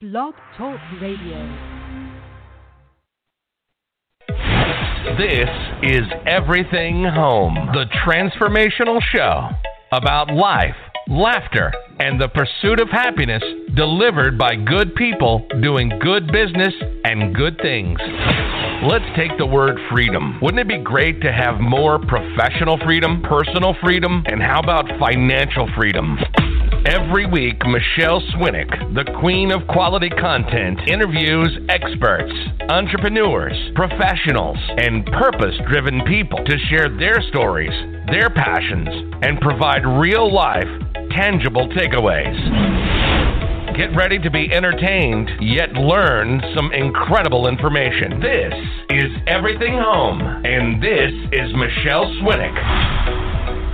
Blog Talk Radio. This is Everything Home, the transformational show about life, laughter, and the pursuit of happiness delivered by good people doing good business and good things. Let's take the word freedom. Wouldn't it be great to have more professional freedom, personal freedom, and how about financial freedom? Every week, Michelle Swinick, the queen of quality content, interviews experts, entrepreneurs, professionals, and purpose-driven people to share their stories, their passions, and provide real-life, tangible takeaways. Get ready to be entertained, yet learn some incredible information. This is Everything Home, and this is Michelle Swinick.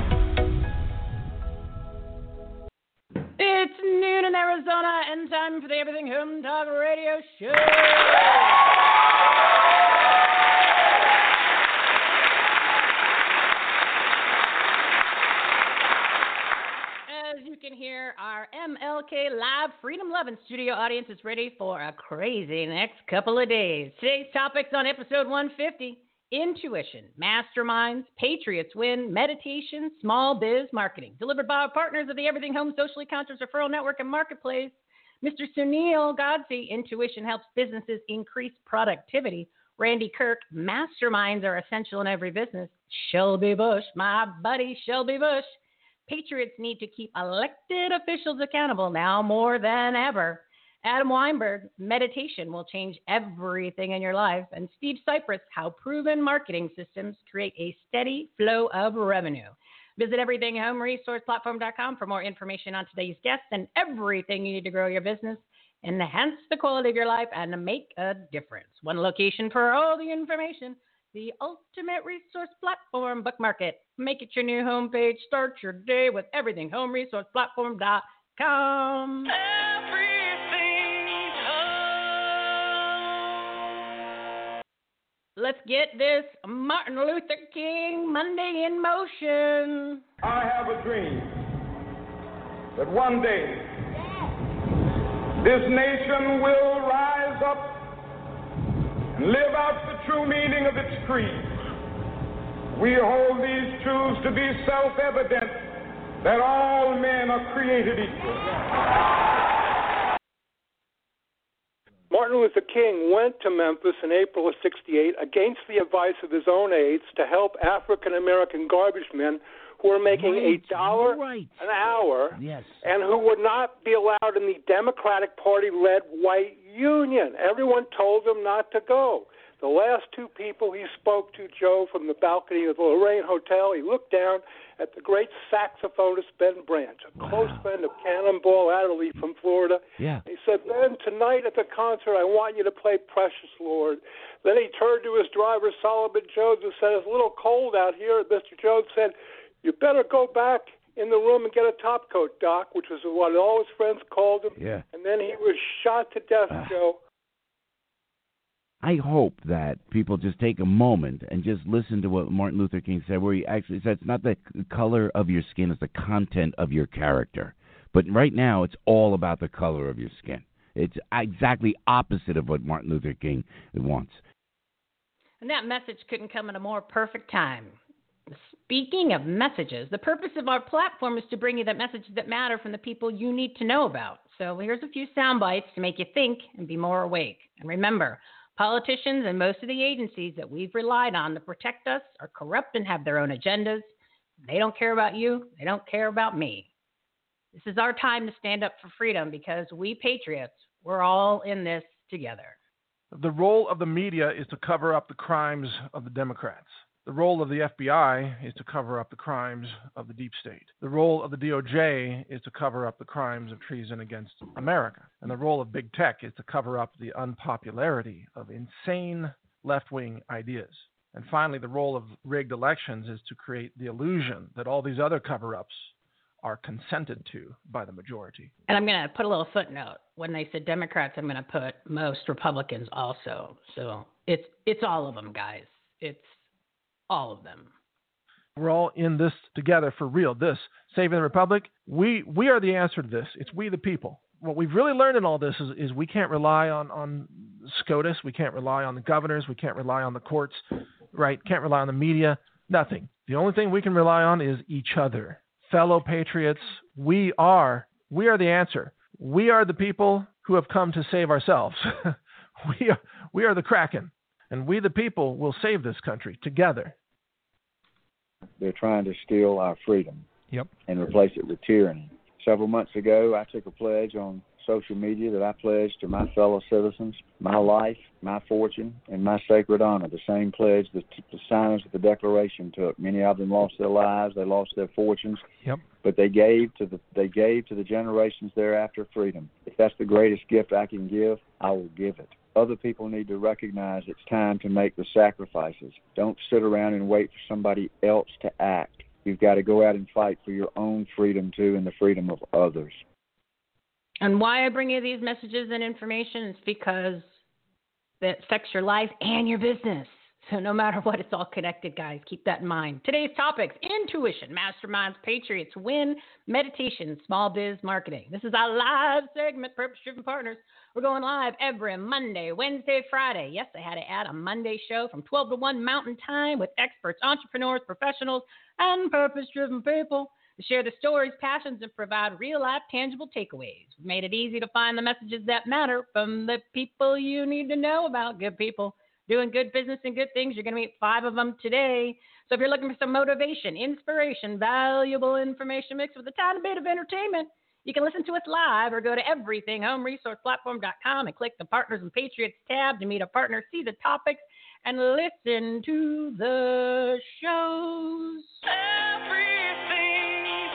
It's noon in Arizona, and time for the Everything Home Talk Radio Show. As you can hear, our MLK Live Freedom Loving studio audience is ready for a crazy next couple of days. Today's topics on episode 150. Intuition, masterminds, Patriots win, meditation, small biz marketing. Delivered by our partners of the Everything Home Socially Conscious Referral Network and Marketplace. Mr. Sunil Godsey, intuition helps businesses increase productivity. Randy Kirk, masterminds are essential in every business. Shelby Bush, my buddy Shelby Bush. Patriots need to keep elected officials accountable now more than ever. Adam Weinberg, meditation will change everything in your life. And Steve Cypress, how proven marketing systems create a steady flow of revenue. Visit everythinghomeresourceplatform.com for more information on today's guests and everything you need to grow your business, enhance the quality of your life, and make a difference. One location for all the information, the ultimate resource platform. Bookmark it. Make it your new homepage. Start your day with everythinghomeresourceplatform.com. Let's get this Martin Luther King Monday in motion. I have a dream that one day this nation will rise up and live out the true meaning of its creed. We hold these truths to be self-evident that all men are created equal. Martin Luther King went to Memphis in April of '68 against the advice of his own aides to help African-American garbage men who were making $1 an hour and who would not be allowed in the Democratic Party-led white union. Everyone told him not to go. The last two people he spoke to, Joe, from the balcony of the Lorraine Hotel, he looked down at the great saxophonist Ben Branch, a close friend of Cannonball Adderley from Florida. Yeah. He said, Ben, tonight at the concert, I want you to play Precious Lord. Then he turned to his driver, Solomon Jones, and said, it's a little cold out here. And Mr. Jones said, you better go back in the room and get a top coat, Doc, which was what all his friends called him. Yeah. And then he was shot to death, Joe. I hope that people just take a moment and just listen to what Martin Luther King said, where he actually said it's not the color of your skin, it's the content of your character. But right now, it's all about the color of your skin. It's exactly opposite of what Martin Luther King wants. And that message couldn't come at a more perfect time. Speaking of messages, the purpose of our platform is to bring you that message that matter from the people you need to know about. So here's a few sound bites to make you think and be more awake. And remember, politicians and most of the agencies that we've relied on to protect us are corrupt and have their own agendas. They don't care about you. They don't care about me. This is our time to stand up for freedom because we patriots, we're all in this together. The role of the media is to cover up the crimes of the Democrats. The role of the FBI is to cover up the crimes of the deep state. The role of the DOJ is to cover up the crimes of treason against America. And the role of big tech is to cover up the unpopularity of insane left-wing ideas. And finally, the role of rigged elections is to create the illusion that all these other cover-ups are consented to by the majority. And I'm going to put a little footnote. When they said Democrats, I'm going to put most Republicans also. So it's all of them, guys. It's all of them. We're all in this together for real. This, Saving the Republic, we are the answer to this. It's we the people. what we've really learned in all this is we can't rely on SCOTUS. We can't rely on the governors. We can't rely on the courts, right? Can't rely on the media. Nothing. The only thing we can rely on is each other. Fellow patriots, we are the answer. We are the people who have come to save ourselves. We are the Kraken, and we the people will save this country together. They're trying to steal our freedom. Yep. And replace it with tyranny. Several months ago, I took a pledge on social media that I pledged to my fellow citizens, my life, my fortune, and my sacred honor. The same pledge that the signers of the Declaration took. Many of them lost their lives, they lost their fortunes. Yep. But they gave to the generations thereafter freedom. If that's the greatest gift I can give, I will give it. Other people need to recognize it's time to make the sacrifices. Don't sit around and wait for somebody else to act. You've got to go out and fight for your own freedom, too, and the freedom of others. And why I bring you these messages and information is because it affects your life and your business. So no matter what, it's all connected, guys. Keep that in mind. Today's topics: intuition, masterminds, patriots, win, meditation, small biz marketing. This is our live segment, Purpose-Driven Partners. We're going live every Monday, Wednesday, Friday. Yes, I had to add a Monday show from 12 to 1 Mountain Time with experts, entrepreneurs, professionals, and purpose-driven people to share the stories, passions, and provide real-life, tangible takeaways. We've made it easy to find the messages that matter from the people you need to know about. Good people doing good business and good things. You're going to meet 5 of them today. So if you're looking for some motivation, inspiration, valuable information mixed with a tiny bit of entertainment, you can listen to us live or go to everythinghomeresourceplatform.com and click the Partners and Patriots tab to meet a partner, see the topics, and listen to the shows. Everything's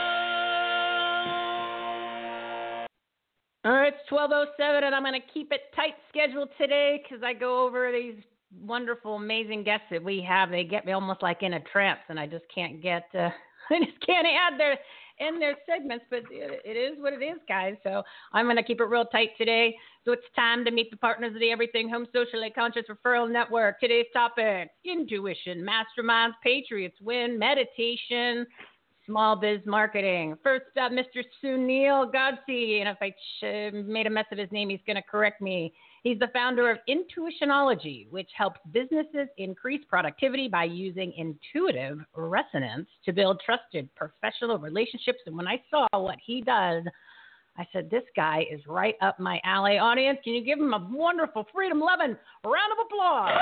home. All right, it's 12:07, and I'm going to keep it tight scheduled today because I go over these wonderful, amazing guests that we have. They get me almost like in a trance, and I just can't get, I just can't add their segments, but it is what it is, guys. So I'm going to keep it real tight today. So it's time to meet the partners of the Everything Home Socially Conscious Referral Network. Today's topic: intuition, masterminds, patriots, win, meditation, small biz marketing. First up, Mr. Sunil Godse, and if I made a mess of his name, he's going to correct me. He's the founder of Intuitionology, which helps businesses increase productivity by using intuitive resonance to build trusted professional relationships. And when I saw what he does, I said, this guy is right up my alley. Audience, can you give him a wonderful, freedom-loving round of applause?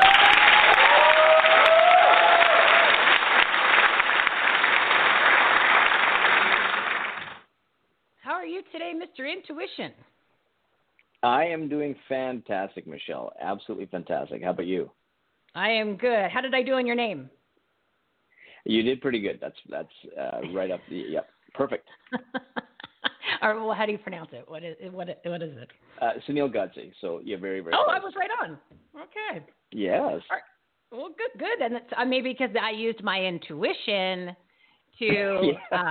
How are you today, Mr. Intuition? I am doing fantastic, Michelle. Absolutely fantastic. How about you? I am good. How did I do in your name? You did pretty good. That's right up the perfect. Or well, how do you pronounce it? What is it? Sunil Godse. So you're very, very. Oh, close. I was right on. Okay. Yes. Right. Well, good. And it's, maybe because I used my intuition to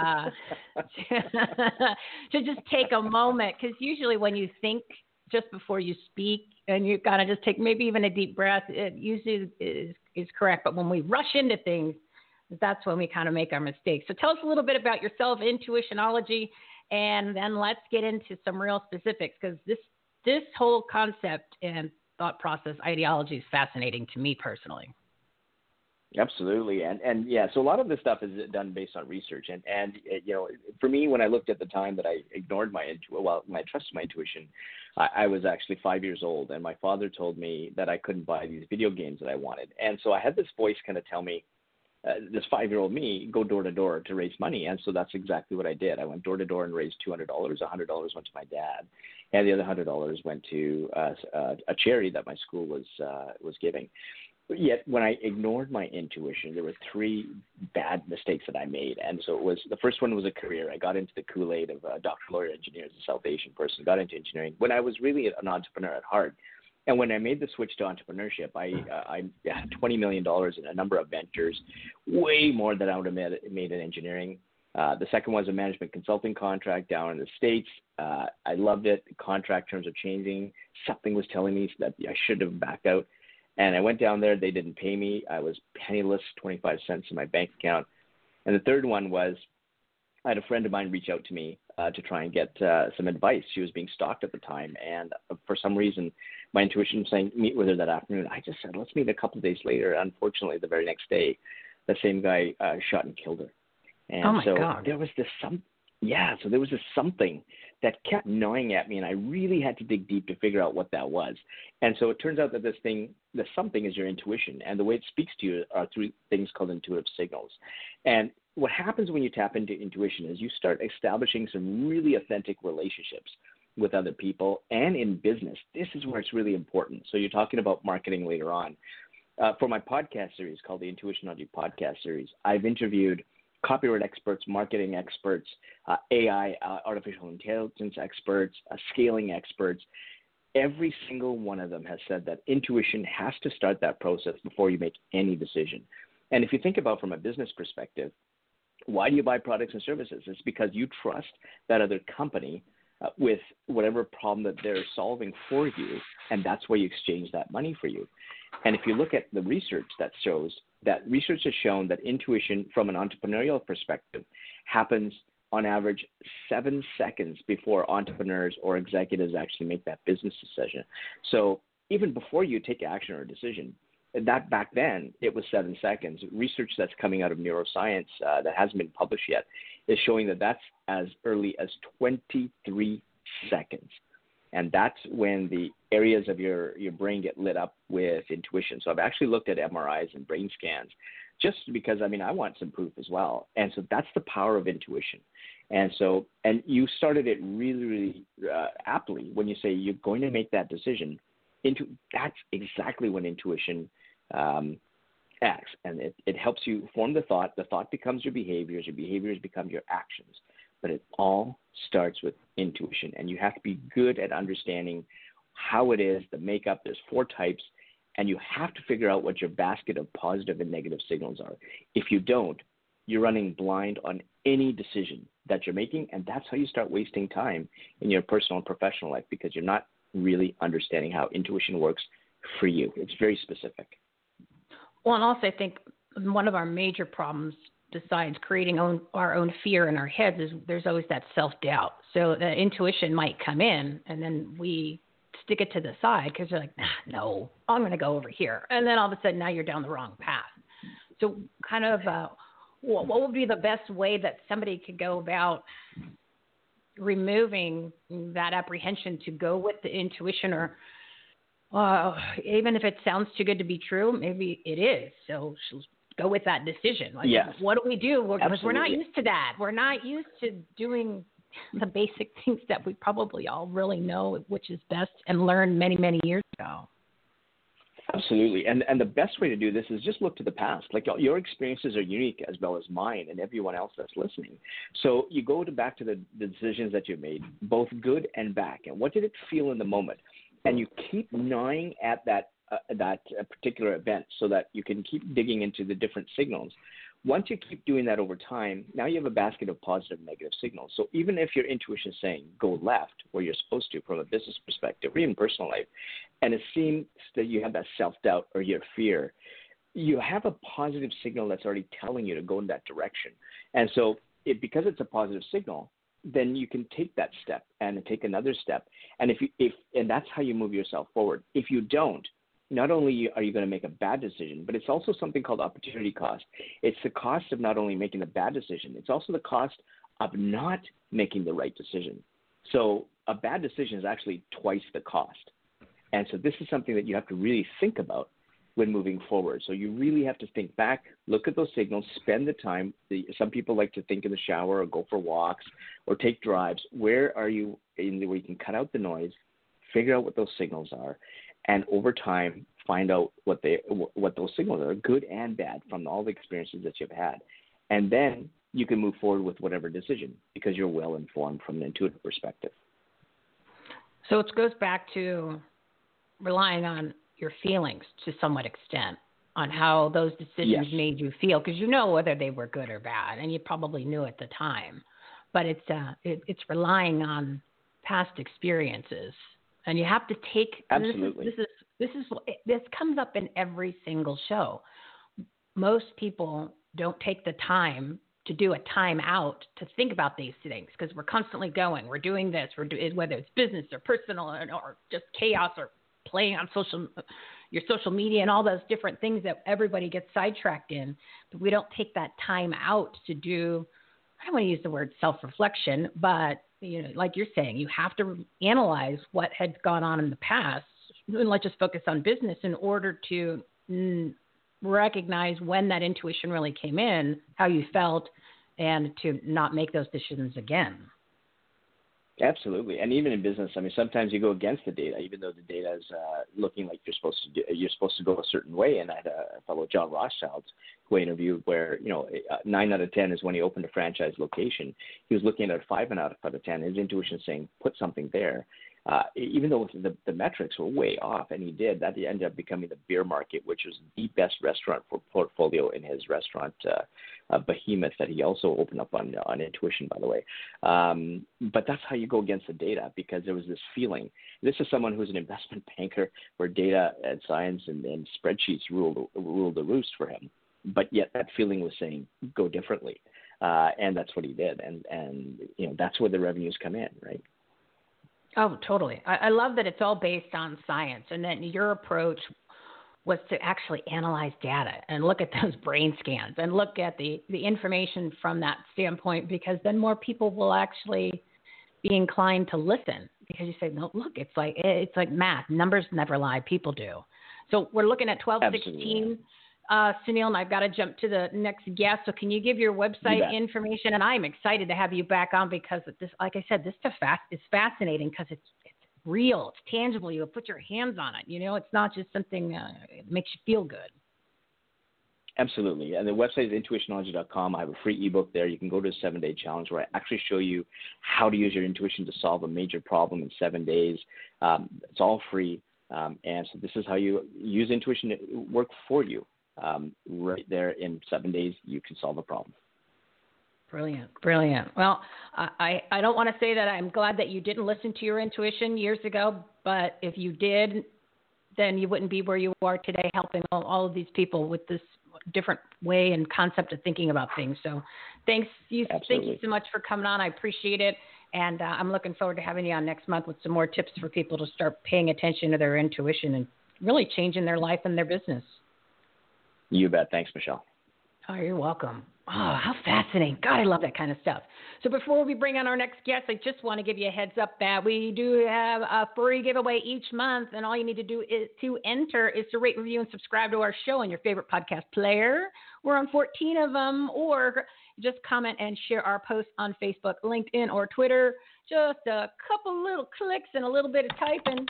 to just take a moment, because usually when you think just before you speak and you kind of just take maybe even a deep breath, it usually is correct. But when we rush into things, that's when we kind of make our mistakes. So tell us a little bit about yourself, Intuitionology, and then let's get into some real specifics, because this whole concept and thought process, ideology is fascinating to me personally. Absolutely. And yeah, so a lot of this stuff is done based on research. And you know, for me, when I looked at the time that I ignored when I trusted my intuition, I was actually 5 years old, and my father told me that I couldn't buy these video games that I wanted. And so I had this voice kind of tell me, this 5-year-old me, go door to door to raise money. And so that's exactly what I did. I went door to door and raised $200. $100 went to my dad, and the other $100 went to a charity that my school was giving. But yet, when I ignored my intuition, there were 3 bad mistakes that I made. And so the first one was a career. I got into the Kool-Aid of doctor, lawyer, engineer as a South Asian person, got into engineering when I was really an entrepreneur at heart. And when I made the switch to entrepreneurship, I had $20 million in a number of ventures, way more than I would have made in engineering. The second was a management consulting contract down in the States. I loved it. The contract terms are changing. Something was telling me that I should have backed out. And I went down there. They didn't pay me. I was penniless, 25 cents in my bank account. And the third one was I had a friend of mine reach out to me to try and get some advice. She was being stalked at the time, and for some reason, my intuition was saying meet with her that afternoon. I just said, let's meet a couple of days later. Unfortunately, the very next day, the same guy shot and killed her. And oh my so God. there was this something that kept gnawing at me, and I really had to dig deep to figure out what that was. And so it turns out that the something is your intuition, and the way it speaks to you are through things called intuitive signals. And what happens when you tap into intuition is you start establishing some really authentic relationships with other people and in business. This is where it's really important. So you're talking about marketing later on. For my podcast series called the Intuition Audio Podcast Series, I've interviewed copyright experts, marketing experts, AI, artificial intelligence experts, scaling experts. Every single one of them has said that intuition has to start that process before you make any decision. And if you think about from a business perspective, why do you buy products and services? It's because you trust that other company with whatever problem that they're solving for you, and that's why you exchange that money for you. And if you look at the research that shows, that research has shown that intuition from an entrepreneurial perspective happens on average 7 seconds before entrepreneurs or executives actually make that business decision. So even before you take action or a decision, that back then it was 7 seconds. Research that's coming out of neuroscience that hasn't been published yet is showing that that's as early as 23 seconds. And that's when the areas of your brain get lit up with intuition. So I've actually looked at MRIs and brain scans just because, I want some proof as well. And so that's the power of intuition. And you started it really, really aptly when you say you're going to make that decision. That's exactly when intuition acts. And it helps you form the thought. The thought becomes your behaviors become your actions. But it all starts with intuition, and you have to be good at understanding how it is, the makeup. There's 4 types, and you have to figure out what your basket of positive and negative signals are. If you don't, you're running blind on any decision that you're making, and that's how you start wasting time in your personal and professional life because you're not really understanding how intuition works for you. It's very specific. Well, and also I think one of our major problems besides creating our own fear in our heads is there's always that self-doubt. So the intuition might come in and then we stick it to the side because you're like, no, I'm going to go over here. And then all of a sudden now you're down the wrong path. So kind of what would be the best way that somebody could go about removing that apprehension to go with the intuition or even if it sounds too good to be true, maybe it is. So go with that decision. Like, yes. What do we do? Because we're not Absolutely. used to that. We're not used to doing the basic things that we probably all really know, which is best and learned many, many years ago. Absolutely. And the best way to do this is just look to the past. Like your experiences are unique as well as mine and everyone else that's listening. So you go back to the decisions that you made, both good and bad. And what did it feel in the moment? And you keep gnawing at that particular event so that you can keep digging into the different signals. Once you keep doing that over time, now you have a basket of positive and negative signals. So even if your intuition is saying go left where you're supposed to from a business perspective or even personal life, and it seems that you have that self-doubt or your fear, you have a positive signal that's already telling you to go in that direction. And so because it's a positive signal, then you can take that step and take another step. And and that's how you move yourself forward. If you don't, not only are you going to make a bad decision, but it's also something called opportunity cost. It's the cost of not only making the bad decision, it's also the cost of not making the right decision. So a bad decision is actually twice the cost. And so this is something that you have to really think about when moving forward. So you really have to think back, look at those signals, spend the time. Some people like to think in the shower or go for walks or take drives. Where are you where you can cut out the noise, figure out what those signals are, and over time find out what those signals are, good and bad, from all the experiences that you've had. And then you can move forward with whatever decision because you're well informed from an intuitive perspective. So it goes back to relying on your feelings to somewhat extent on how those decisions Yes. made you feel, because you know whether they were good or bad, and you probably knew at the time. But it's relying on past experiences, and you have to take. Absolutely. This comes up in every single show. Most people don't take the time to do a time out to think about these things, because we're constantly going, we're doing this, whether it's business or personal or just chaos or playing on your social media and all those different things that everybody gets sidetracked in. But we don't take that time out to do, I don't want to use the word self-reflection, but like you're saying, you have to analyze what had gone on in the past, and let's just focus on business in order to recognize when that intuition really came in, how you felt, and to not make those decisions again. Absolutely. And even in business, I mean, sometimes you go against the data, even though the data is looking like you're supposed to go a certain way. And I had a fellow, John Rothschild, who I interviewed, where 9 out of 10 is when he opened a franchise location. He was looking at 5 out of 10. His intuition saying, put something there. Even though the metrics were way off, and he did, that ended up becoming the Beer Market, which was the best restaurant portfolio in his restaurant behemoth that he also opened up on intuition, by the way. But that's how you go against the data, because there was this feeling. This is someone who's an investment banker where data and science and spreadsheets ruled the roost for him. But yet that feeling was saying, go differently. And that's what he did. And that's where the revenues come in, right? Oh, totally. I love that it's all based on science, and then your approach was to actually analyze data and look at those brain scans and look at the information from that standpoint, because then more people will actually be inclined to listen, because you say, no, look, it's like math. Numbers never lie. People do. So we're looking at 1216. Sunil, and I've got to jump to the next guest. So can you give your website information? And I'm excited to have you back on, because this, like I said, this stuff is fascinating, because it's real, it's tangible. You put your hands on it. It's not just something that makes you feel good. Absolutely. And the website is intuitionology.com. I have a free ebook there. You can go to a 7-day challenge where I actually show you how to use your intuition to solve a major problem in 7 days. It's all free. And so this is how you use intuition to work for you. Right there in 7 days, you can solve a problem. Brilliant. Well, I don't want to say that I'm glad that you didn't listen to your intuition years ago, but if you did, then you wouldn't be where you are today, helping all of these people with this different way and concept of thinking about things. So thank you so much for coming on. I appreciate it. And I'm looking forward to having you on next month with some more tips for people to start paying attention to their intuition and really changing their life and their business. You bet. Thanks, Michelle. Oh, you're welcome. Oh, how fascinating. God, I love that kind of stuff. So before we bring on our next guest, I just want to give you a heads up that we do have a free giveaway each month, and all you need to do to enter is to rate, review, and subscribe to our show on your favorite podcast player. We're on 14 of them, or just comment and share our posts on Facebook, LinkedIn, or Twitter. Just a couple little clicks and a little bit of typing,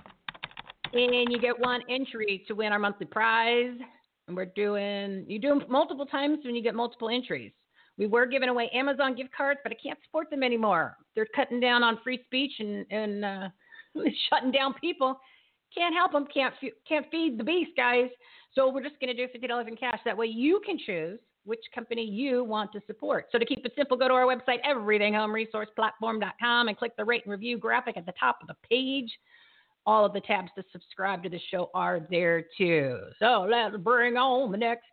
and you get one entry to win our monthly prize. And you do them multiple times when you get multiple entries. We were giving away Amazon gift cards, but I can't support them anymore. They're cutting down on free speech and shutting down people. Can't help them. Can't feed the beast, guys. So we're just going to do $50 in cash. That way you can choose which company you want to support. So to keep it simple, go to our website, everythinghomeresourceplatform.com, and click the rate and review graphic at the top of the page. All of the tabs to subscribe to the show are there too. So let's bring on the next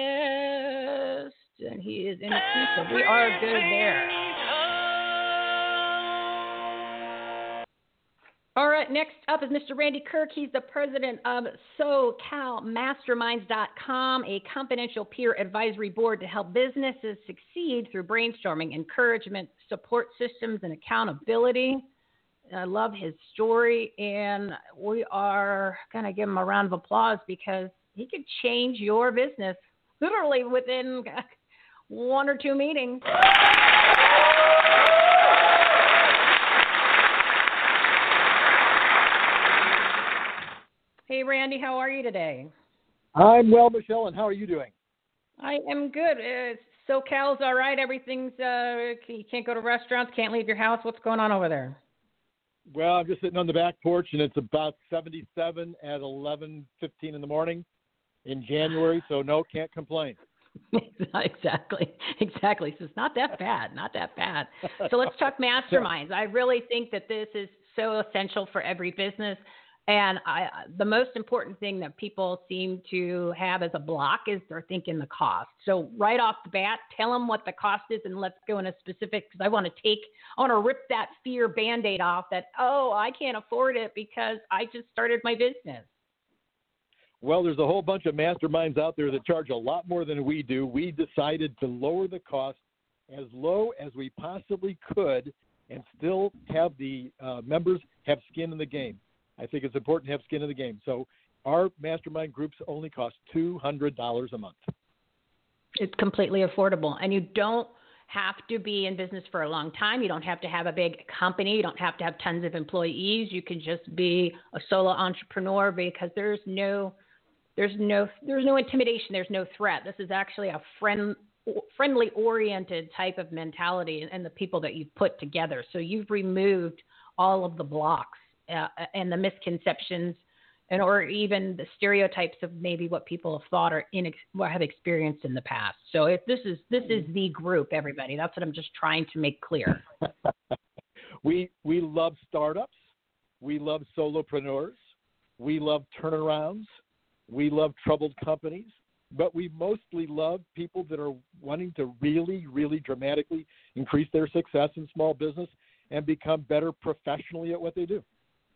guest. And he is in the seat, so we are good there. All right, next up is Mr. Randy Kirk. He's the president of SoCalMasterminds.com, a confidential peer advisory board to help businesses succeed through brainstorming, encouragement, support systems, and accountability. I love his story, and we are going to give him a round of applause, because he could change your business literally within 1 or 2 meetings. Hey, Randy, how are you today? I'm well, Michelle, and how are you doing? I am good. SoCal's all right. Everything's, you can't go to restaurants, can't leave your house. What's going on over there? Well, I'm just sitting on the back porch, and it's about 77 at 11:15 in the morning in January, so no, can't complain. Exactly. So it's not that bad. So let's talk masterminds. I really think that this is so essential for every business. And the most important thing that people seem to have as a block is they're thinking the cost. So right off the bat, tell them what the cost is, and let's go into specifics, because I want to rip that fear Band-Aid off that, oh, I can't afford it because I just started my business. Well, there's a whole bunch of masterminds out there that charge a lot more than we do. We decided to lower the cost as low as we possibly could and still have the members have skin in the game. I think it's important to have skin in the game. So our mastermind groups only cost $200 a month. It's completely affordable. And you don't have to be in business for a long time. You don't have to have a big company. You don't have to have tons of employees. You can just be a solo entrepreneur, because there's no intimidation. There's no threat. This is actually a friendly oriented type of mentality and the people that you've put together. So you've removed all of the blocks and the misconceptions or even the stereotypes of maybe what people have thought or have experienced in the past. So this is the group, everybody. That's what I'm just trying to make clear. We love startups. We love solopreneurs. We love turnarounds. We love troubled companies. But we mostly love people that are wanting to really, really dramatically increase their success in small business and become better professionally at what they do.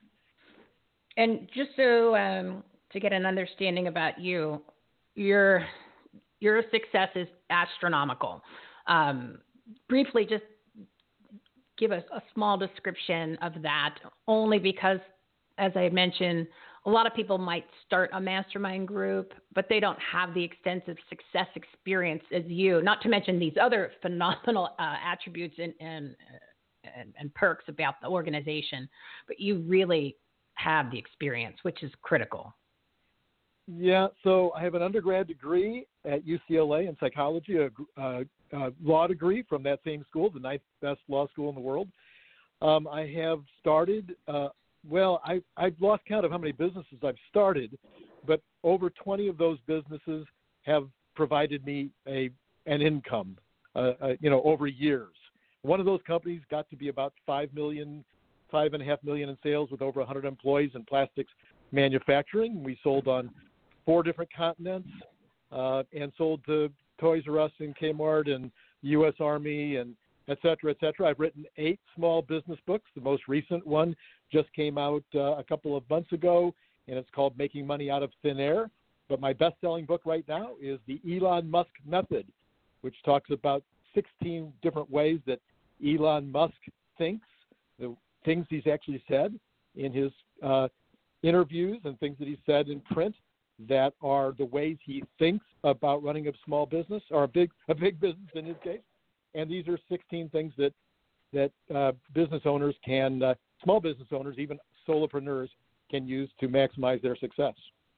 And just so to get an understanding about you, your success is astronomical. Briefly, just give us a small description of that, only because, as I mentioned, a lot of people might start a mastermind group, but they don't have the extensive success experience as you, not to mention these other phenomenal attributes and perks about the organization, but you really have the experience, which is critical. Yeah, so I have an undergrad degree at UCLA in psychology, a law degree from that same school, the ninth best law school in the world. I have started, I've lost count of how many businesses I've started, but over 20 of those businesses have provided me an income, over years. One of those companies got to be about $5.5 million in sales with over 100 employees in plastics manufacturing. We sold on 4 different continents and sold to Toys R Us and Kmart and U.S. Army and et cetera, et cetera. I've written 8 small business books. The most recent one just came out a couple of months ago, and it's called Making Money Out of Thin Air. But my best-selling book right now is The Elon Musk Method, which talks about 16 different ways that Elon Musk thinks, the things he's actually said in his interviews and things that he said in print that are the ways he thinks about running a small business or a big business in his case. And these are 16 things that business owners can, small business owners, even solopreneurs, can use to maximize their success.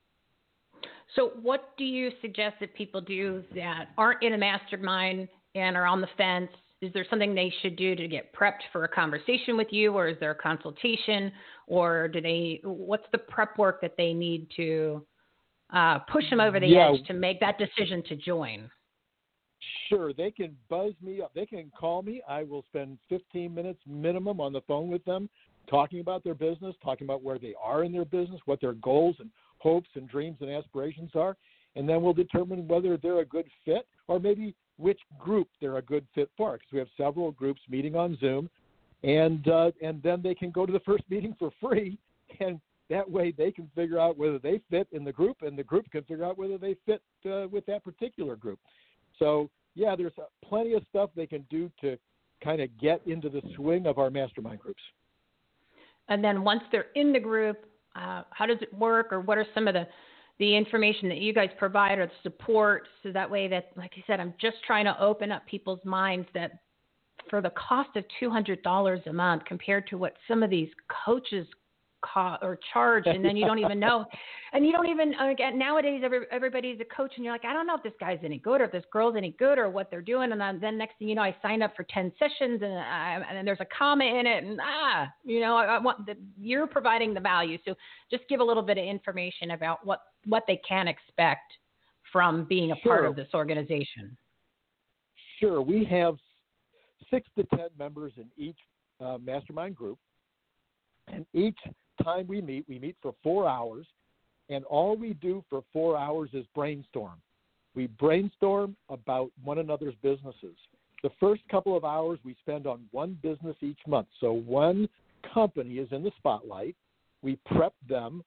So what do you suggest that people do that aren't in a mastermind and are on the fence? Is there something they should do to get prepped for a conversation with you, or is there a consultation, or what's the prep work that they need to push them over the edge to make that decision to join? Sure. They can buzz me up. They can call me. I will spend 15 minutes minimum on the phone with them, talking about their business, talking about where they are in their business, what their goals and hopes and dreams and aspirations are, and then we'll determine whether they're a good fit or maybe which group they're a good fit for, because we have several groups meeting on Zoom, and then they can go to the first meeting for free, and that way they can figure out whether they fit in the group, and the group can figure out whether they fit with that particular group. So, yeah, there's plenty of stuff they can do to kind of get into the swing of our mastermind groups. And then once they're in the group, how does it work, or what are some of the information that you guys provide or the support, so that way that, like I said, I'm just trying to open up people's minds that for the cost of $200 a month compared to what some of these coaches or charge, and then you don't even know, and you don't even, again, nowadays everybody's a coach, and you're like, I don't know if this guy's any good or if this girl's any good or what they're doing, and then next thing you know, I signed up for 10 sessions, and then there's a comma in it, and I want you're providing the value, so just give a little bit of information about what they can expect from being a part of this organization. Sure, we have 6 to 10 members in each mastermind group. And each time we meet for 4 hours, and all we do for 4 hours is brainstorm. We brainstorm about one another's businesses. The first couple of hours we spend on one business each month. So one company is in the spotlight. We prep them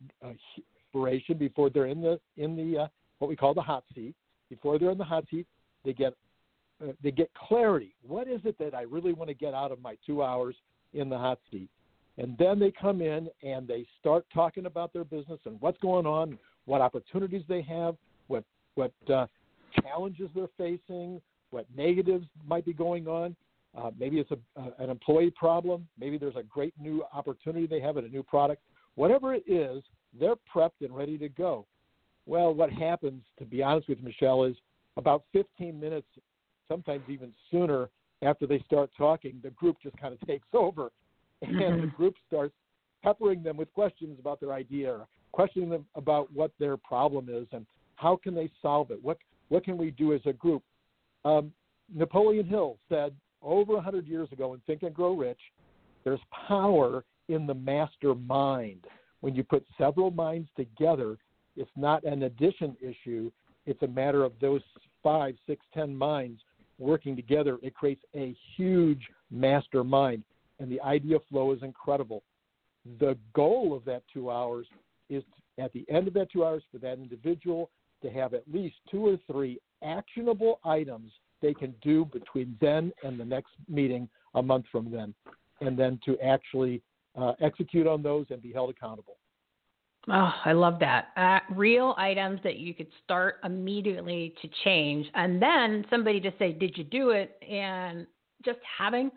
before they're in the what we call the hot seat. Before they're in the hot seat, they get clarity. What is it that I really want to get out of my 2 hours in the hot seat? And then they come in and they start talking about their business and what's going on, what opportunities they have, what challenges they're facing, what negatives might be going on. Maybe it's an employee problem. Maybe there's a great new opportunity they have at a new product. Whatever it is, they're prepped and ready to go. Well, what happens, to be honest with you, Michelle, is about 15 minutes, sometimes even sooner, after they start talking, the group just kind of takes over. And the group starts peppering them with questions about their idea, or questioning them about what their problem is and how can they solve it. What can we do as a group? Napoleon Hill said over 100 years ago in Think and Grow Rich, there's power in the mastermind. When you put several minds together, it's not an addition issue. It's a matter of those 5, 6, 10 minds working together. It creates a huge mastermind, and the idea flow is incredible. The goal of that 2 hours is, at the end of that 2 hours, for that individual to have at least 2 or 3 actionable items they can do between then and the next meeting a month from then, and then to actually execute on those and be held accountable. Oh, I love that. Real items that you could start immediately to change. And then somebody to say, did you do it? And just having,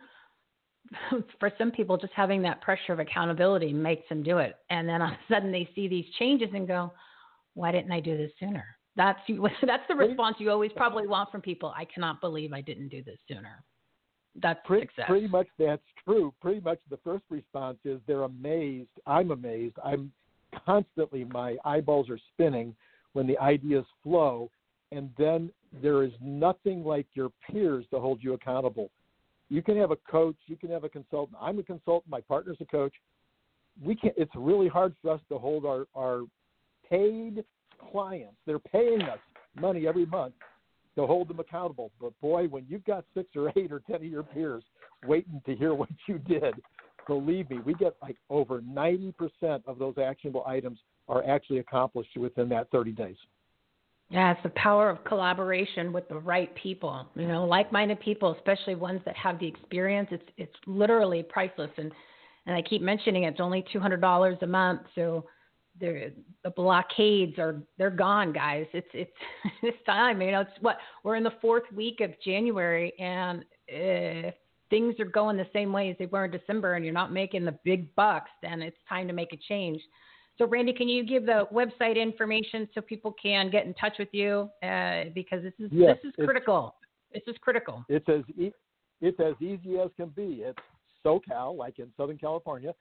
for some people, just having that pressure of accountability makes them do it. And then all of a sudden they see these changes and go, why didn't I do this sooner? That's the response you always probably want from people. I cannot believe I didn't do this sooner. That's success. Pretty much that's true. Pretty much the first response is they're amazed. I'm amazed. I'm constantly, my eyeballs are spinning when the ideas flow, and then there is nothing like your peers to hold you accountable. You can have a coach, you can have a consultant. I'm a consultant, my partner's a coach. It's really hard for us to hold our paid clients. They're paying us money every month to hold them accountable. But boy, when you've got 6 or 8 or 10 of your peers waiting to hear what you did, believe me, we get like over 90% of those actionable items are actually accomplished within that 30 days. Yeah, it's the power of collaboration with the right people, like-minded people, especially ones that have the experience. It's literally priceless. And I keep mentioning it's only $200 a month. So the blockades they're gone, guys. It's time. We're in the 4th week of January, and if things are going the same way as they were in December and you're not making the big bucks, then it's time to make a change. So, Randy, can you give the website information so people can get in touch with you? Because this is critical. This is critical. It's as easy as can be. It's SoCal, like in Southern California,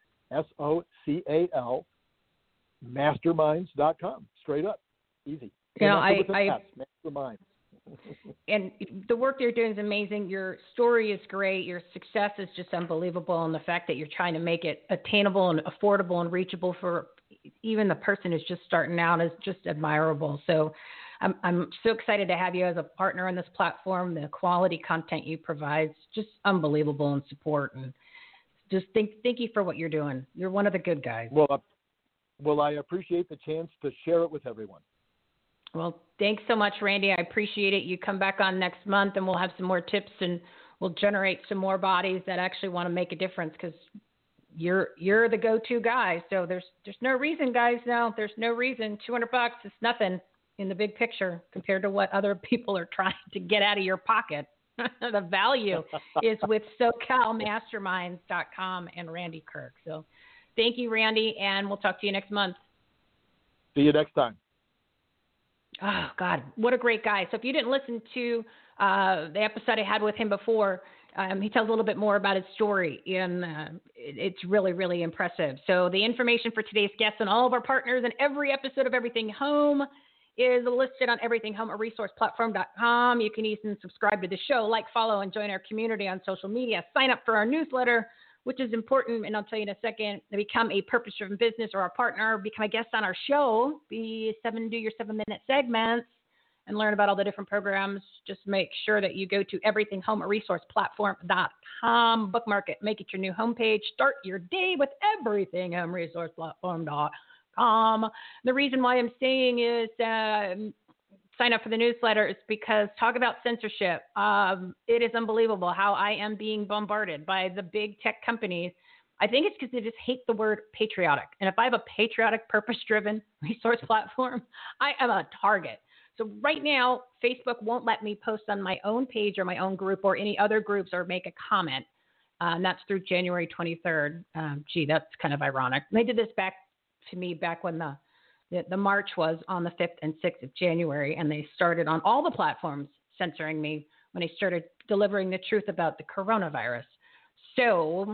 SOCAL, masterminds.com. Straight up, easy. Masterminds. And the work you're doing is amazing. Your story is great. Your success is just unbelievable. And the fact that you're trying to make it attainable and affordable and reachable for even the person who's just starting out is just admirable. So I'm so excited to have you as a partner on this platform. The quality content you provide is just unbelievable, and support. And just thank you for what you're doing. You're one of the good guys. Well, I appreciate the chance to share it with everyone. Well, thanks so much, Randy. I appreciate it. You come back on next month and we'll have some more tips, and we'll generate some more bodies that actually want to make a difference, because you're the go-to guy. So there's no reason, guys. No, there's no reason. $200 is nothing in the big picture compared to what other people are trying to get out of your pocket. The value is with SoCalMasterminds.com and Randy Kirk. So thank you, Randy, and we'll talk to you next month. See you next time. Oh, God, what a great guy. So if you didn't listen to the episode I had with him before, he tells a little bit more about his story, and it's really, really impressive. So the information for today's guests and all of our partners and every episode of Everything Home is listed on everythinghomearesourceplatform.com. You can even subscribe to the show, follow, and join our community on social media. Sign up for our newsletter. which is important, and I'll tell you in a second, to become a purpose-driven business or our partner, become a guest on our show, do your 7-minute segments, and learn about all the different programs. Just make sure that you go to everythinghomeresourceplatform.com, bookmark it, make it your new homepage, start your day with everythinghomeresourceplatform.com. The reason why I'm saying is sign up for the newsletter is because talk about censorship. It is unbelievable how I am being bombarded by the big tech companies. I think it's because they just hate the word patriotic. And if I have a patriotic, purpose-driven resource platform, I am a target. So right now, Facebook won't let me post on my own page or my own group or any other groups or make a comment. And that's through January 23rd. That's kind of ironic. They did this back when the march was on the 5th and 6th of January, and they started on all the platforms censoring me when they started delivering the truth about the coronavirus. So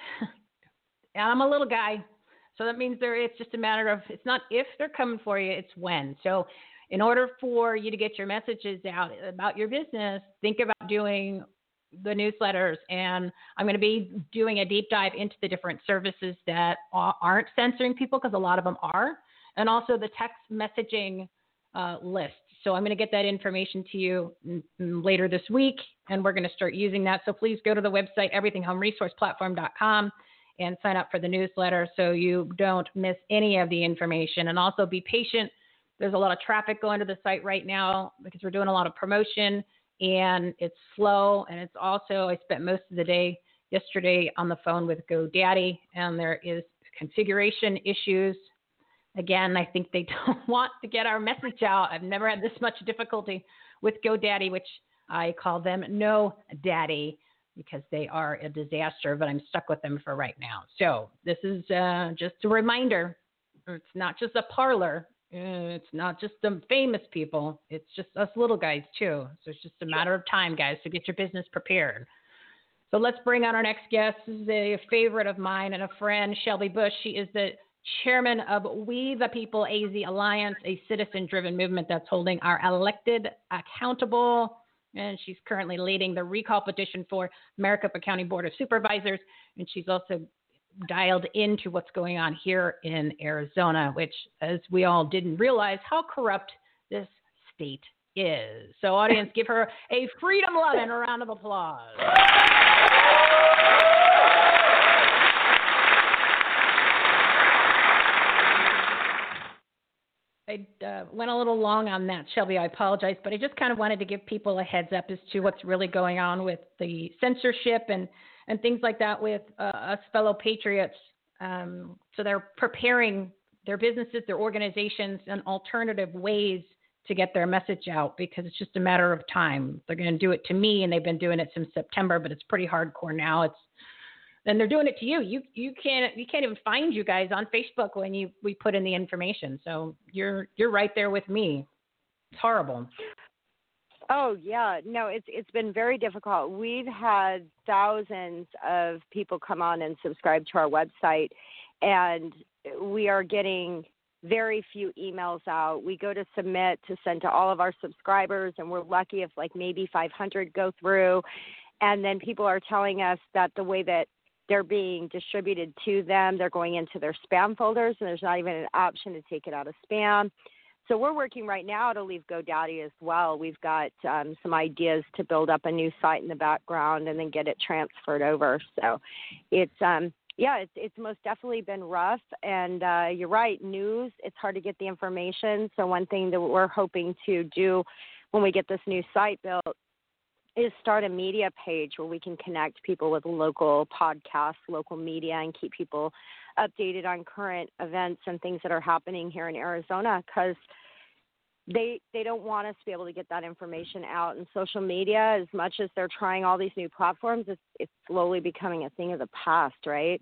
I'm a little guy. So that means it's just a matter of, it's not if they're coming for you, it's when. So in order for you to get your messages out about your business, think about doing the newsletters. And I'm going to be doing a deep dive into the different services that aren't censoring people, because a lot of them are, and also the text messaging list. So I'm going to get that information to you later this week, and we're going to start using that. So please go to the website, everythinghomeresourceplatform.com, and sign up for the newsletter so you don't miss any of the information. And also be patient. There's a lot of traffic going to the site right now because we're doing a lot of promotion, and it's slow. And it's also, I spent most of the day yesterday on the phone with GoDaddy, and there is configuration issues. Again, I think they don't want to get our message out. I've never had this much difficulty with GoDaddy, which I call them No Daddy, because they are a disaster, but I'm stuck with them for right now. So this is just a reminder. It's not just a parlor. It's not just the famous people. It's just us little guys, too. So it's just a matter of time, guys, to get your business prepared. So let's bring on our next guest. This is a favorite of mine and a friend, Shelby Bush. She is the chairman of We the People AZ Alliance, a citizen-driven movement that's holding our elected accountable. And she's currently leading the recall petition for Maricopa County Board of Supervisors. And she's also dialed into what's going on here in Arizona, which, as we all didn't realize, how corrupt this state is. So, audience, give her a freedom loving round of applause. I went a little long on that, Shelby. I apologize, but I just kind of wanted to give people a heads up as to what's really going on with the censorship and things like that with us fellow patriots. So they're preparing their businesses, their organizations, and alternative ways to get their message out, because it's just a matter of time. They're going to do it to me, and they've been doing it since September, but it's pretty hardcore now. And they're doing it to you. You can't even find you guys on Facebook when we put in the information. So you're right there with me. It's horrible. Oh, yeah. No, it's been very difficult. We've had thousands of people come on and subscribe to our website, and we are getting very few emails out. We go to submit to send to all of our subscribers, and we're lucky if maybe 500 go through. And then people are telling us that the way that they're being distributed to them, they're going into their spam folders, and there's not even an option to take it out of spam. So we're working right now to leave GoDaddy as well. We've got some ideas to build up a new site in the background and then get it transferred over. So it's most definitely been rough. And you're right, news, it's hard to get the information. So one thing that we're hoping to do when we get this new site built is start a media page where we can connect people with local podcasts, local media, and keep people updated on current events and things that are happening here in Arizona, because they don't want us to be able to get that information out. And social media, as much as they're trying all these new platforms, it's slowly becoming a thing of the past, right?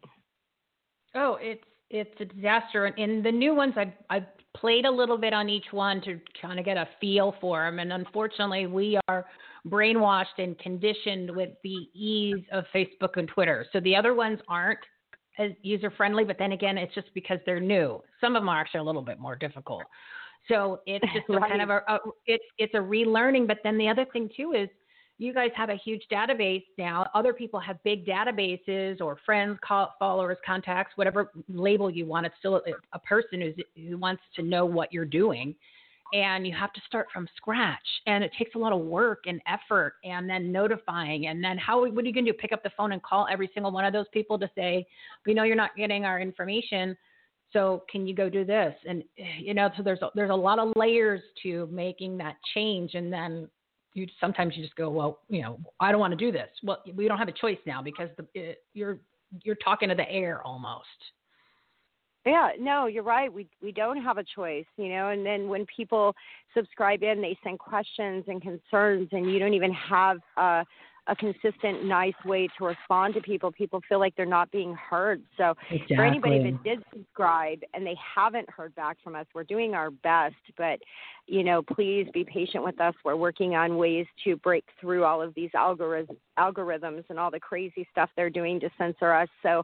Oh, it's a disaster. And in the new ones, I've played a little bit on each one to kind of get a feel for them. And unfortunately, we are brainwashed and conditioned with the ease of Facebook and Twitter. So the other ones aren't as user-friendly, but then again, it's just because they're new. Some of them are actually a little bit more difficult. So it's just right. Kind of it's a relearning. But then the other thing too is you guys have a huge database now. Other people have big databases or friends, followers, contacts, whatever label you want. It's still a person who wants to know what you're doing. And you have to start from scratch. And it takes a lot of work and effort and then notifying. And then what are you going to do? Pick up the phone and call every single one of those people to say, we know you're not getting our information, so can you go do this? And, so there's a lot of layers to making that change. And then sometimes you just go, well, I don't want to do this. Well, we don't have a choice now because you're talking to the air almost. Yeah, no, you're right. We don't have a choice, and then when people subscribe in, they send questions and concerns, and you don't even have a consistent, nice way to respond to people. People feel like they're not being heard. So exactly. For anybody that did subscribe and they haven't heard back from us, we're doing our best, but, please be patient with us. We're working on ways to break through all of these algorithms and all the crazy stuff they're doing to censor us. So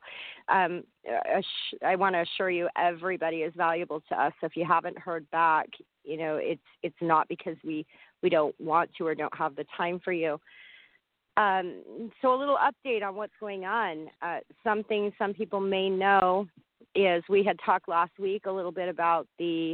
I want to assure you everybody is valuable to us. So if you haven't heard back, it's not because we don't want to or don't have the time for you. So a little update on what's going on. Something some people may know is we had talked last week a little bit about the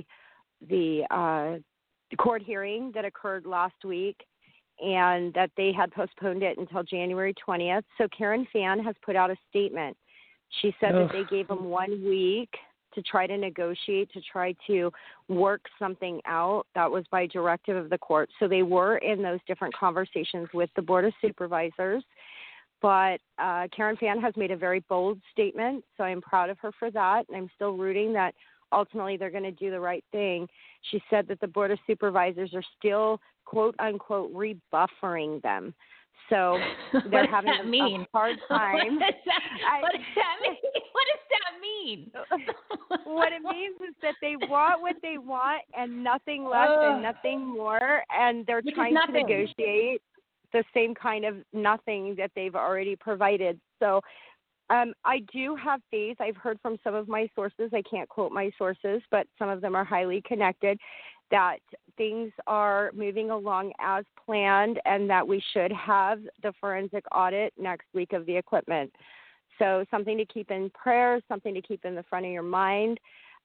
court hearing that occurred last week and that they had postponed it until January 20th. So Karen Fann has put out a statement. She said that they gave them 1 week to try to negotiate, to try to work something out. That was by directive of the court. So they were in those different conversations with the Board of Supervisors. But Karen Fann has made a very bold statement, so I'm proud of her for that. And I'm still rooting that ultimately they're going to do the right thing. She said that the Board of Supervisors are still, quote, unquote, rebuffering them. So they're having a hard time. What does that mean? What it means is that they want what they want and nothing less and nothing more, and they're trying to negotiate the same kind of nothing that they've already provided. So I do have faith. I've heard from some of my sources, I can't quote my sources, but some of them are highly connected, that things are moving along as planned and that we should have the forensic audit next week of the equipment. So something to keep in prayer, something to keep in the front of your mind.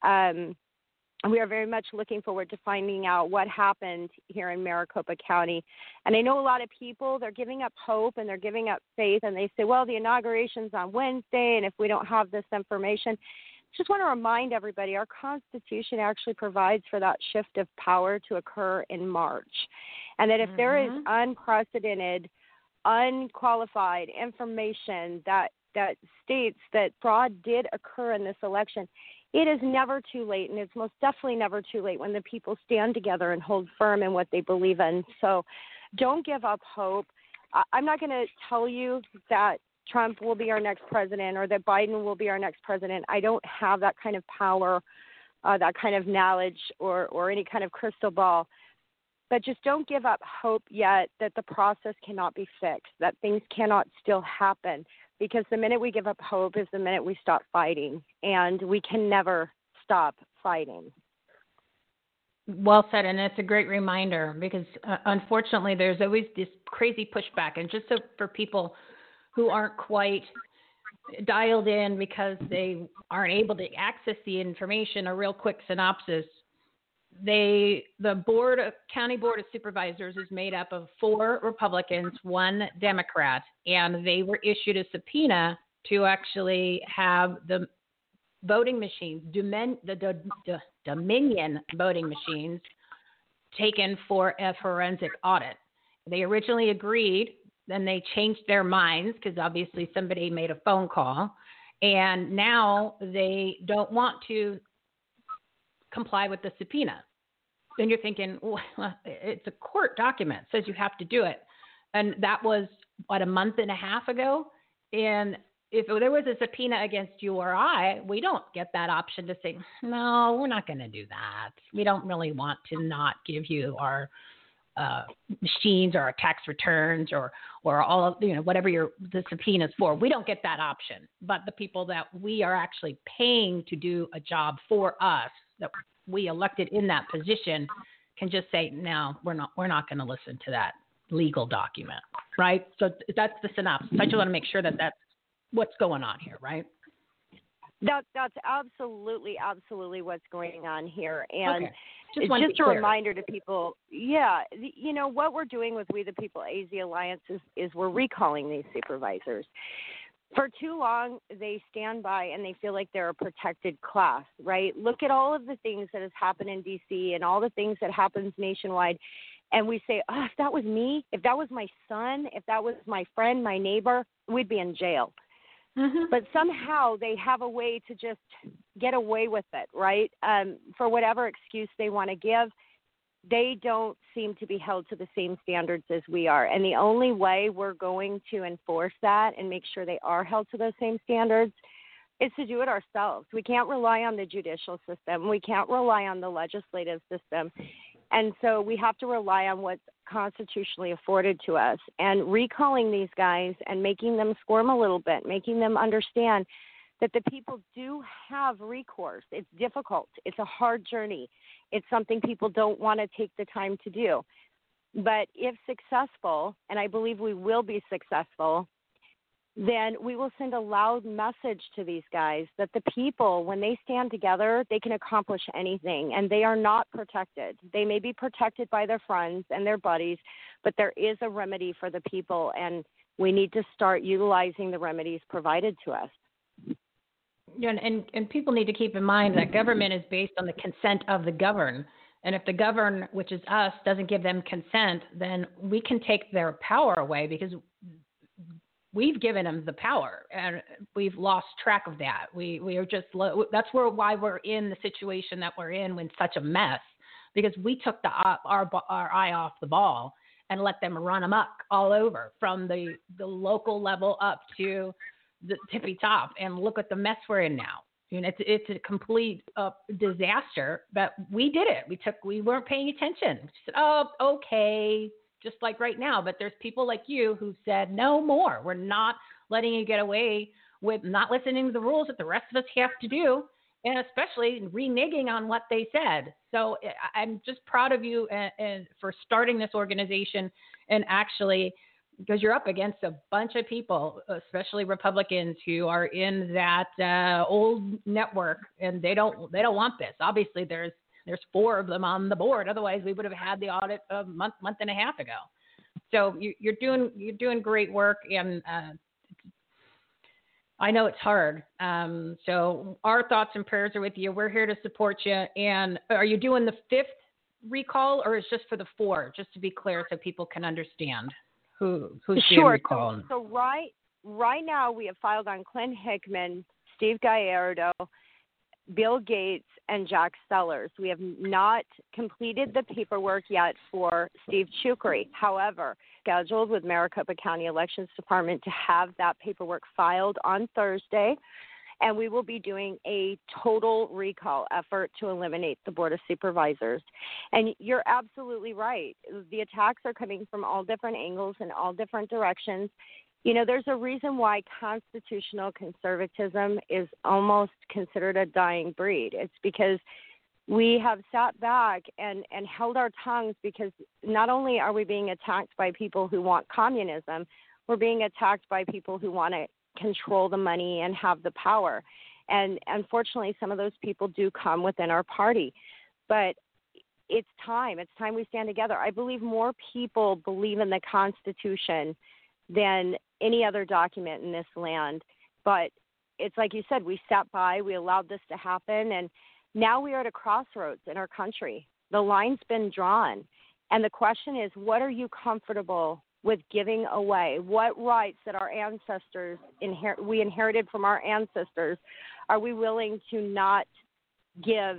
We are very much looking forward to finding out what happened here in Maricopa County. And I know a lot of people, they're giving up hope and they're giving up faith, and they say, well, the inauguration's on Wednesday, and if we don't have this information, just want to remind everybody, our Constitution actually provides for that shift of power to occur in March. And that if there is unprecedented, unqualified information that states that fraud did occur in this election, it is never too late, and it's most definitely never too late when the people stand together and hold firm in what they believe in. So don't give up hope. I'm not going to tell you that Trump will be our next president or that Biden will be our next president. I don't have that kind of power, that kind of knowledge or any kind of crystal ball. But just don't give up hope yet that the process cannot be fixed, that things cannot still happen. Because the minute we give up hope is the minute we stop fighting, and we can never stop fighting. Well said, and it's a great reminder because unfortunately there's always this crazy pushback. And just so for people who aren't quite dialed in because they aren't able to access the information, a real quick synopsis. The County Board of Supervisors is made up of 4 Republicans, 1 Democrat, and they were issued a subpoena to actually have the voting machines, the Dominion voting machines, taken for a forensic audit. They originally agreed, then they changed their minds because obviously somebody made a phone call, and now they don't want to comply with the subpoena. And you're thinking, well, it's a court document, it says you have to do it. And that was, a month and a half ago? And if there was a subpoena against you or I, we don't get that option to say, no, we're not going to do that. We don't really want to not give you our machines or our tax returns or all of, whatever the subpoena is for. We don't get that option. But the people that we are actually paying to do a job for us, that we elected in that position, can just say, no, we're not going to listen to that. legal document, right? So that's the synopsis. I just want to make sure that that's what's going on here, right? That's absolutely what's going on here. And okay. Just a reminder to people, what we're doing with We the People AZ Alliance is we're recalling these supervisors. For too long, they stand by and they feel like they're a protected class, right? Look at all of the things that has happened in D.C. and all the things that happens nationwide. And we say, if that was me, if that was my son, if that was my friend, my neighbor, we'd be in jail. Mm-hmm. But somehow they have a way to just get away with it, right? For whatever excuse they want to give, they don't seem to be held to the same standards as we are. And the only way we're going to enforce that and make sure they are held to those same standards is to do it ourselves. We can't rely on the judicial system. We can't rely on the legislative system. And so we have to rely on what's constitutionally afforded to us. And recalling these guys and making them squirm a little bit, making them understand that the people do have recourse. It's difficult. It's a hard journey. It's something people don't want to take the time to do. But if successful, and I believe we will be successful, then we will send a loud message to these guys that the people, when they stand together, they can accomplish anything, and they are not protected. They may be protected by their friends and their buddies, but there is a remedy for the people, and we need to start utilizing the remedies provided to us. Yeah, and people need to keep in mind that government is based on the consent of the governed. And if the governed, which is us, doesn't give them consent, then we can take their power away because we've given them the power, and we've lost track of that. We are just that's why we're in the situation that we're in such a mess, because we took our eye off the ball and let them run amok all over from the local level up to the tippy top. And look at the mess we're in now. I mean, it's a complete disaster. But we did it. We weren't paying attention. We said, oh, okay. Just like right now, but there's people like you who said, no more. We're not letting you get away with not listening to the rules that the rest of us have to do, and especially reneging on what they said. So I'm just proud of you and for starting this organization, and actually, because you're up against a bunch of people, especially Republicans, who are in that old network, and they don't want this. Obviously, there's 4 of them on the board. Otherwise, we would have had the audit a month and a half ago. So you're doing great work, and I know it's hard. So our thoughts and prayers are with you. We're here to support you. And are you doing the 5th recall, or is just for the 4? Just to be clear, so people can understand who's being recalled. So right now we have filed on Clint Hickman, Steve Gallardo, Bill Gates, and Jack Sellers. We have not completed the paperwork yet for Steve Chukri. However, scheduled with Maricopa County Elections Department to have that paperwork filed on Thursday, and we will be doing a total recall effort to eliminate the Board of Supervisors. And you're absolutely right. The attacks are coming from all different angles and all different directions. You know, there's a reason why constitutional conservatism is almost considered a dying breed. It's because we have sat back and held our tongues, because not only are we being attacked by people who want communism, we're being attacked by people who want to control the money and have the power. And unfortunately, some of those people do come within our party. But it's time we stand together. I believe more people believe in the Constitution than any other document in this land. But it's like you said, we sat by, we allowed this to happen, and now we are at a crossroads in our country. The line's been drawn, and the question is, what are you comfortable with giving away? What rights that our ancestors we inherited from our ancestors are we willing to not give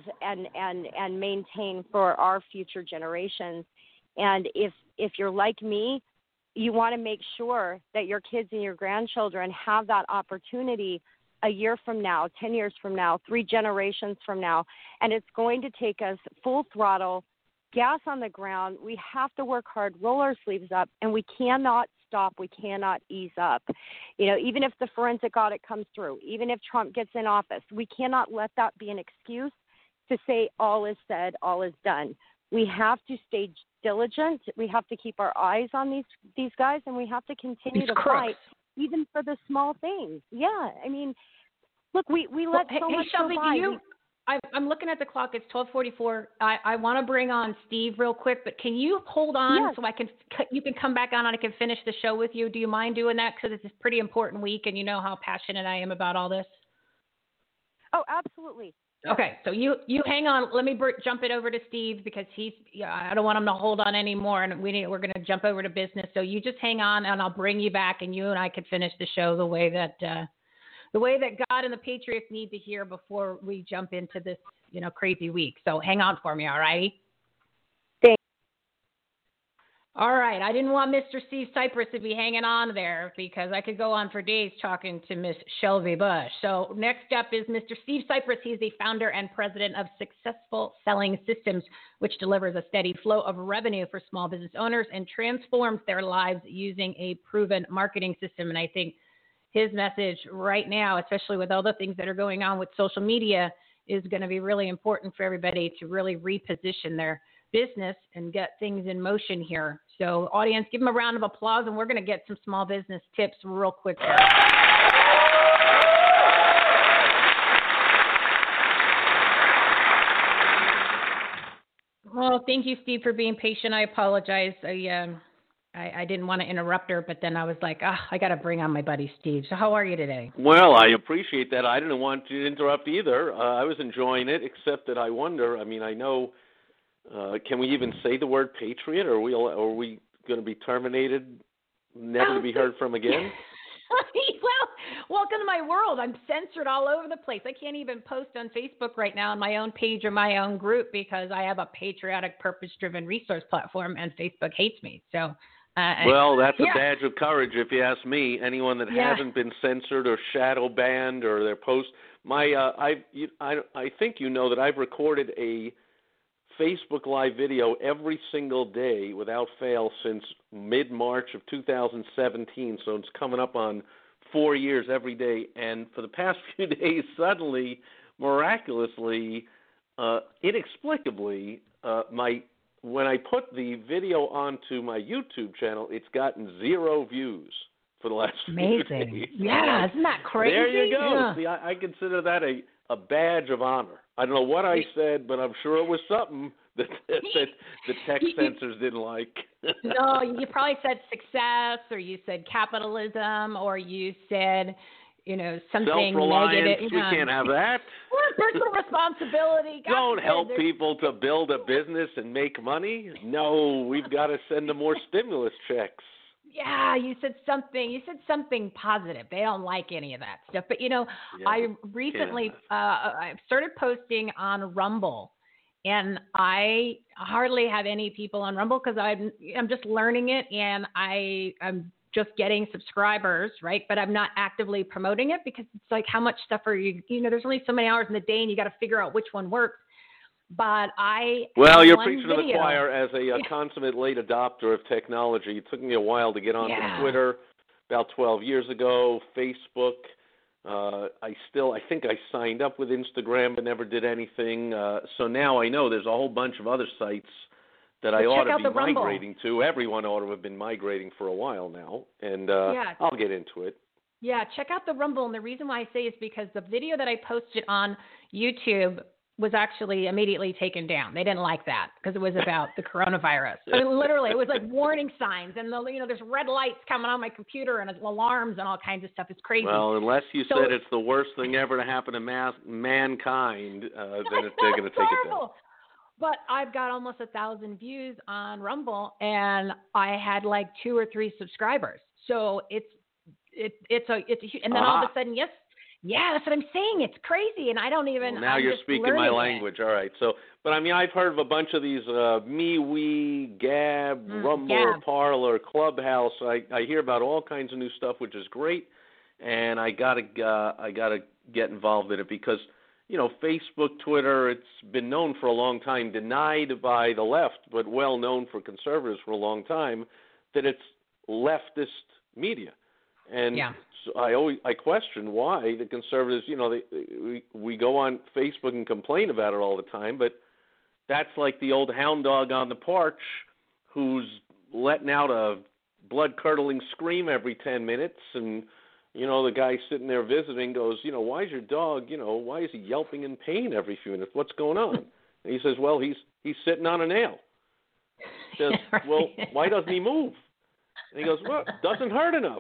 and maintain for our future generations? And if you're like me, you want to make sure that your kids and your grandchildren have that opportunity a year from now, 10 years from now, 3 generations from now. And it's going to take us full throttle, gas on the ground. We have to work hard, roll our sleeves up, and we cannot stop. We cannot ease up. You know, even if the forensic audit comes through, even if Trump gets in office, we cannot let that be an excuse to say all is said, all is done. We have to stay diligent. We have to keep our eyes on these guys, and we have to continue to fight, even for the small things. Yeah, I mean, look, we let so much Shelby, go by. I'm looking at the clock. It's 12:44. I want to bring on Steve real quick, but can you hold on so you can come back on and I can finish the show with you? Do you mind doing that? Because it's a pretty important week, and you know how passionate I am about all this. Oh, absolutely. Okay, so you hang on. Let me jump it over to Steve because I don't want him to hold on anymore, and we're going to jump over to business. So you just hang on, and I'll bring you back, and you and I can finish the show the way that God and the Patriots need to hear before we jump into this crazy week. So hang on for me, all righty? Thanks. All right. I didn't want Mr. Steve Cypress to be hanging on there because I could go on for days talking to Miss Shelby Bush. So next up is Mr. Steve Cypress. He's the founder and president of Successful Selling Systems, which delivers a steady flow of revenue for small business owners and transforms their lives using a proven marketing system. And I think his message right now, especially with all the things that are going on with social media, is going to be really important for everybody to really reposition their business and get things in motion here. So audience, give him a round of applause, and we're going to get some small business tips real quick here. Well, thank you, Steve, for being patient. I apologize. I didn't want to interrupt her, but then I was like, I got to bring on my buddy Steve. So how are you today? Well, I appreciate that. I didn't want to interrupt either. I was enjoying it, except that I wonder, I know, can we even say the word patriot, or are we going to be terminated, never to be heard from again? Well, welcome to my world. I'm censored all over the place. I can't even post on Facebook right now on my own page or my own group because I have a patriotic, purpose-driven resource platform, and Facebook hates me. So. Well, that's a badge of courage, if you ask me. Anyone that hasn't been censored or shadow banned or their posts. I think you know that I've recorded a Facebook Live video every single day without fail since mid-March of 2017. So it's coming up on 4 years every day. And for the past few days, suddenly, miraculously, inexplicably, when I put the video onto my YouTube channel, it's gotten 0 views for the last few days. Yeah, isn't that crazy? There you go. Yeah. See, I consider that a badge of honor. I don't know what I said, but I'm sure it was something that the tech censors didn't like. No, you probably said success, or you said capitalism, or you said, something self-reliance. negative. We can't have that. Personal responsibility. Don't help people to build a business and make money. No, we've got to send them more stimulus checks. Yeah, you said something positive. They don't like any of that stuff. But, I recently I started posting on Rumble, and I hardly have any people on Rumble because I'm just learning it, and I'm just getting subscribers, right? But I'm not actively promoting it because it's like, how much stuff are you, there's only so many hours in the day, and you got to figure out which one works. But you're preaching to the choir as a consummate late adopter of technology. It took me a while to get onto Twitter about 12 years ago, Facebook. I think I signed up with Instagram but never did anything. So now I know there's a whole bunch of other sites that I ought to be migrating to. Everyone ought to have been migrating for a while now, and I'll get into it. Yeah, check out the Rumble, and the reason why I say is because the video that I posted on YouTube was actually immediately taken down. They didn't like that because it was about the coronavirus. Literally, it was like warning signs, and there's red lights coming on my computer and alarms and all kinds of stuff. It's crazy. Well, unless you said it's the worst thing ever to happen to mankind, then they're going to take it down. But I've got almost 1,000 views on Rumble, and I had like 2 or 3 subscribers. So it's a huge, and then all of a sudden, that's what I'm saying. It's crazy, and I don't even. Well, now you're speaking my language. All right. So, but I've heard of a bunch of these MeWe, Gab, Rumble, Parler, Clubhouse. I hear about all kinds of new stuff, which is great, and I gotta get involved in it because Facebook, Twitter, it's been known for a long time, denied by the left, but well known for conservatives for a long time, that it's leftist media. And so I question why the conservatives, we go on Facebook and complain about it all the time, but that's like the old hound dog on the porch who's letting out a blood-curdling scream every 10 minutes, and, the guy sitting there visiting goes, why is your dog, why is he yelping in pain every few minutes? What's going on? And he says, well, he's sitting on a nail. He says, well, why doesn't he move? And he goes, well, doesn't hurt enough.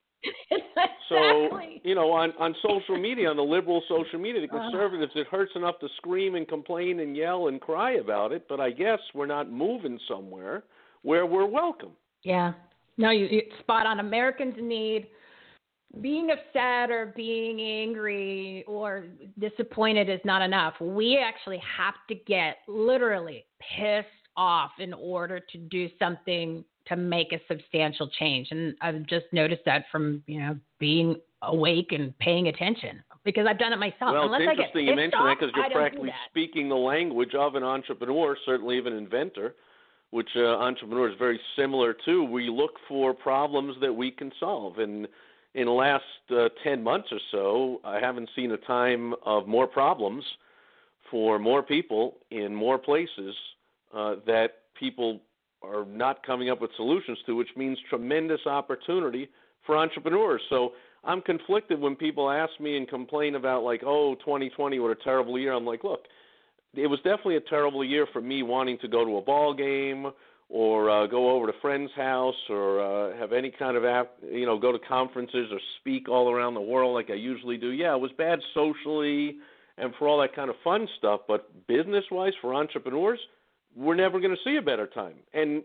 Exactly. So, on social media, on the liberal social media, the conservatives, it hurts enough to scream and complain and yell and cry about it, but I guess we're not moving somewhere where we're welcome. Yeah. No, you spot on. Americans need being upset or being angry or disappointed is not enough. We actually have to get literally pissed off in order to do something to make a substantial change. And I've just noticed that from, being awake and paying attention, because I've done it myself. Well, Unless it's interesting you mention that, because you're practically that. speaking the language of an entrepreneur, certainly of an inventor, which entrepreneur is very similar to. We look for problems that we can solve. And in the last 10 months or so, I haven't seen a time of more problems for more people in more places that people are not coming up with solutions to, which means tremendous opportunity for entrepreneurs. So I'm conflicted when people ask me and complain about 2020, what a terrible year. I'm like, look, it was definitely a terrible year for me wanting to go to a ball game or go over to a friend's house or have any kind of go to conferences or speak all around the world like I usually do. Yeah, it was bad socially and for all that kind of fun stuff, but business-wise for entrepreneurs, we're never going to see a better time. And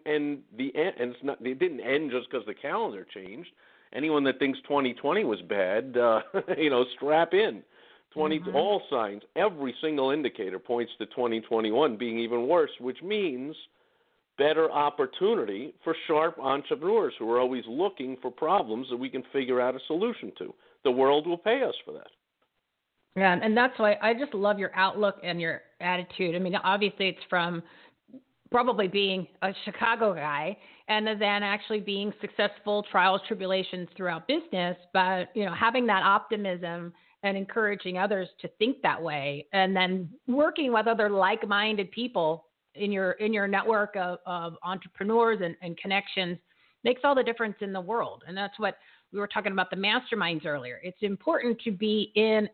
it didn't end just because the calendar changed. Anyone that thinks 2020 was bad, strap in. All signs, every single indicator points to 2021 being even worse, which means better opportunity for sharp entrepreneurs who are always looking for problems that we can figure out a solution to. The world will pay us for that. Yeah, and that's why I just love your outlook and your attitude. I mean, obviously it's from probably being a Chicago guy and then actually being successful, trials, tribulations throughout business, but, having that optimism and encouraging others to think that way, and then working with other like-minded people in your network of entrepreneurs and connections makes all the difference in the world. And that's what we were talking about, the masterminds earlier. It's important to be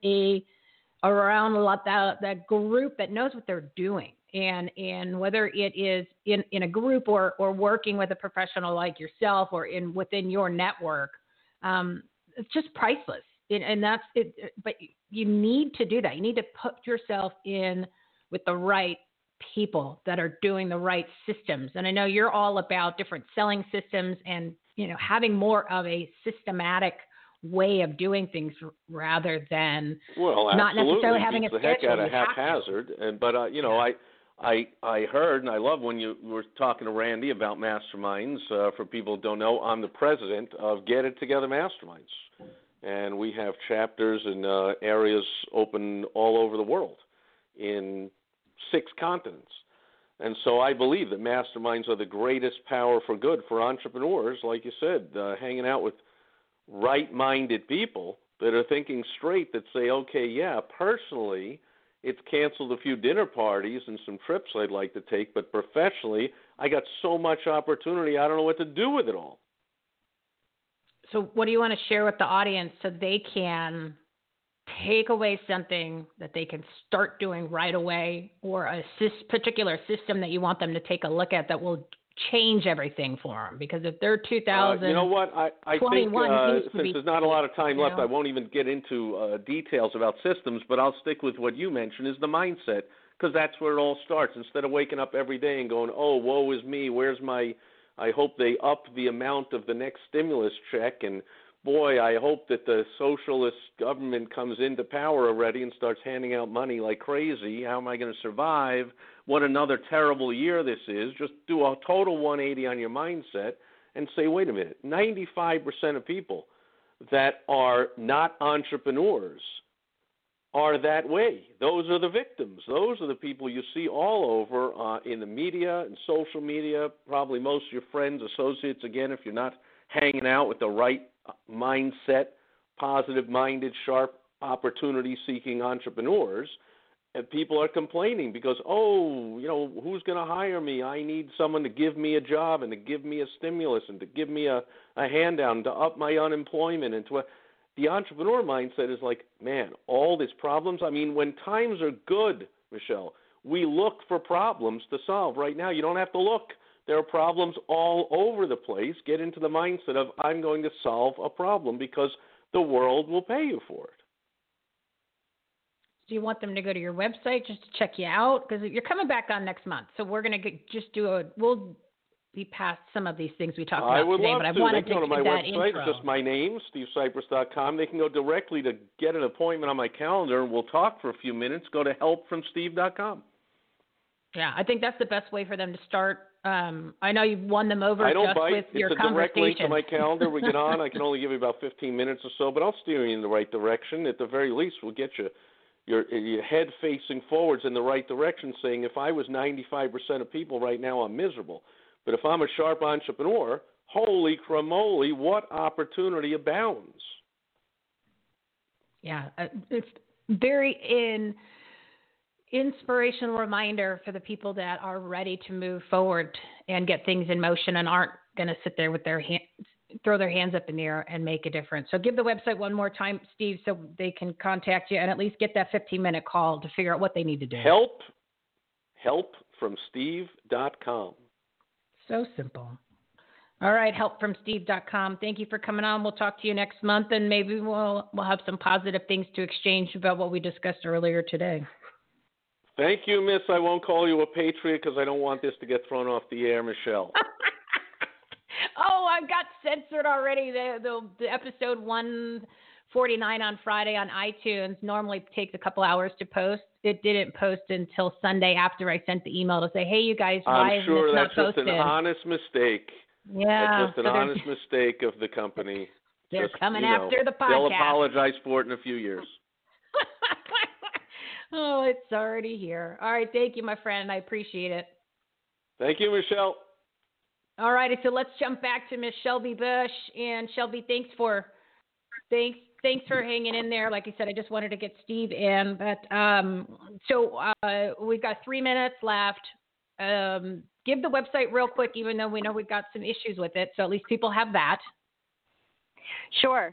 around that group that knows what they're doing. And whether it is in a group or working with a professional like yourself or within your network, it's just priceless. And that's it. But you need to do that. You need to put yourself in with the right people that are doing the right systems. And I know you're all about different selling systems and, having more of a systematic way of doing things rather than not necessarily having a schedule. The heck out of haphazard. I heard, and I love when you were talking to Randy about masterminds. For people who don't know, I'm the president of Get It Together Masterminds. And we have chapters in areas open all over the world in 6 continents. And so I believe that masterminds are the greatest power for good for entrepreneurs, like you said, hanging out with right-minded people that are thinking straight, that say, okay, yeah, personally, it's canceled a few dinner parties and some trips I'd like to take, but professionally, I got so much opportunity, I don't know what to do with it all. So what do you want to share with the audience so they can take away something that they can start doing right away, or a particular system that you want them to take a look at that will change everything for them? Because if they're 2000, you know what? I think since there's not a lot of time left, I won't even get into details about systems, but I'll stick with what you mentioned is the mindset, because that's where it all starts. Instead of waking up every day and going, oh, woe is me, where's my – I hope they up the amount of the next stimulus check, and boy, I hope that the socialist government comes into power already and starts handing out money like crazy. How am I going to survive? What another terrible year this is. Just do a total 180 on your mindset and say, wait a minute, 95% of people that are not entrepreneurs are that way. Those are the victims. Those are the people you see all over in the media and social media, probably most of your friends, associates, again, if you're not hanging out with the right mindset, positive-minded, sharp, opportunity-seeking entrepreneurs. And people are complaining because, who's going to hire me? I need someone to give me a job and to give me a stimulus and to give me a handout and to up my unemployment. And the entrepreneur mindset is like, man, all these problems. I mean, when times are good, Michelle, we look for problems to solve. Right now, you don't have to look. There are problems all over the place. Get into the mindset of, I'm going to solve a problem because the world will pay you for it. Do you want them to go to your website just to check you out? Because you're coming back on next month, so we're going to we'll be past some of these things we talked about today. But I wanted to go to my website. Intro. It's just my name, SteveCypress.com. They can go directly to get an appointment on my calendar, and we'll talk for a few minutes. Go to helpfromsteve.com. Yeah, I think that's the best way for them to start. I know you've won them over I don't just bite. with your It's a direct link to conversation. my calendar. We get on. I can only give you about 15 minutes or so, but I'll steer you in the right direction. At the very least, we'll get you your head facing forwards in the right direction, saying if I was 95% of people right now, I'm miserable. But if I'm a sharp entrepreneur, holy cramoly, what opportunity abounds. Yeah, it's very inspirational reminder for the people that are ready to move forward and get things in motion and aren't going to sit there with their hands, throw their hands up in the air and make a difference. So give the website one more time, Steve, so they can contact you and at least get that 15-minute call to figure out what they need to do. Helpfromsteve.com. So simple. All right, helpfromsteve.com. Thank you for coming on. We'll talk to you next month, and maybe we'll have some positive things to exchange about what we discussed earlier today. Thank you, miss. I won't call you a patriot because I don't want this to get thrown off the air, Michelle. Oh, I got censored already. The episode 149 on Friday on iTunes normally takes a couple hours to post. It didn't post until Sunday after I sent the email to say, hey, you guys, why I'm sure isn't this that's not just posted? an honest mistake. Yeah. That's just an honest mistake of the company. They're just, coming after the podcast. They'll apologize for it in a few years. Oh, it's already here. All right. Thank you, my friend. I appreciate it. Thank you, Michelle. All righty. So let's jump back to Miss Shelby Bush. And Shelby, thanks for hanging in there. Like I said, I just wanted to get Steve in. But so we've got 3 minutes left. Give the website real quick, even though we know we've got some issues with it. So at least people have that. Sure.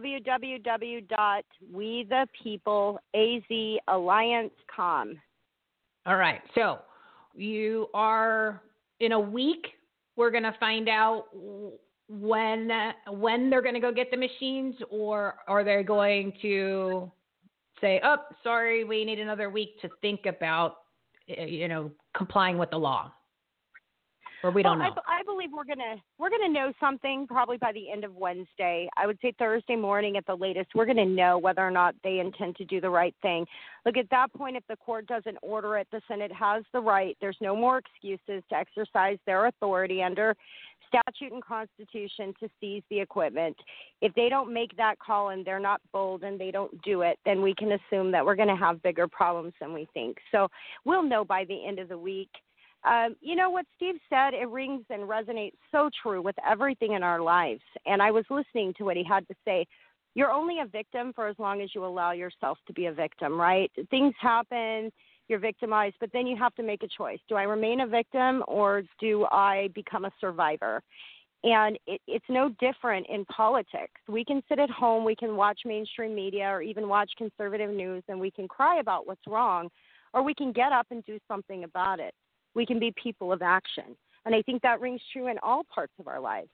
www.wethepeopleazalliance.com. All right. So you are in a week. We're going to find out when they're going to go get the machines, or are they going to say, oh, sorry, we need another week to think about, complying with the law? Or we don't know. I believe we're gonna know something probably by the end of Wednesday. I would say Thursday morning at the latest. We're gonna know whether or not they intend to do the right thing. Look, at that point, if the court doesn't order it, the Senate has the right. There's no more excuses to exercise their authority under statute and Constitution to seize the equipment. If they don't make that call and they're not bold and they don't do it, then we can assume that we're going to have bigger problems than we think. So we'll know by the end of the week. What Steve said, it rings and resonates so true with everything in our lives. And I was listening to what he had to say. You're only a victim for as long as you allow yourself to be a victim, right? Things happen, you're victimized, but then you have to make a choice. Do I remain a victim or do I become a survivor? And it's no different in politics. We can sit at home, we can watch mainstream media or even watch conservative news, and we can cry about what's wrong, or we can get up and do something about it. We can be people of action. And I think that rings true in all parts of our lives.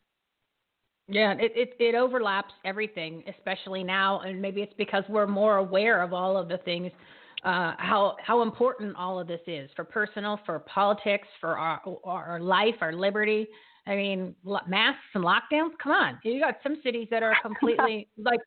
Yeah, it overlaps everything, especially now. And maybe it's because we're more aware of all of the things, how important all of this is for personal, for politics, for our life, our liberty. I mean, masks and lockdowns, come on. You got some cities that are completely like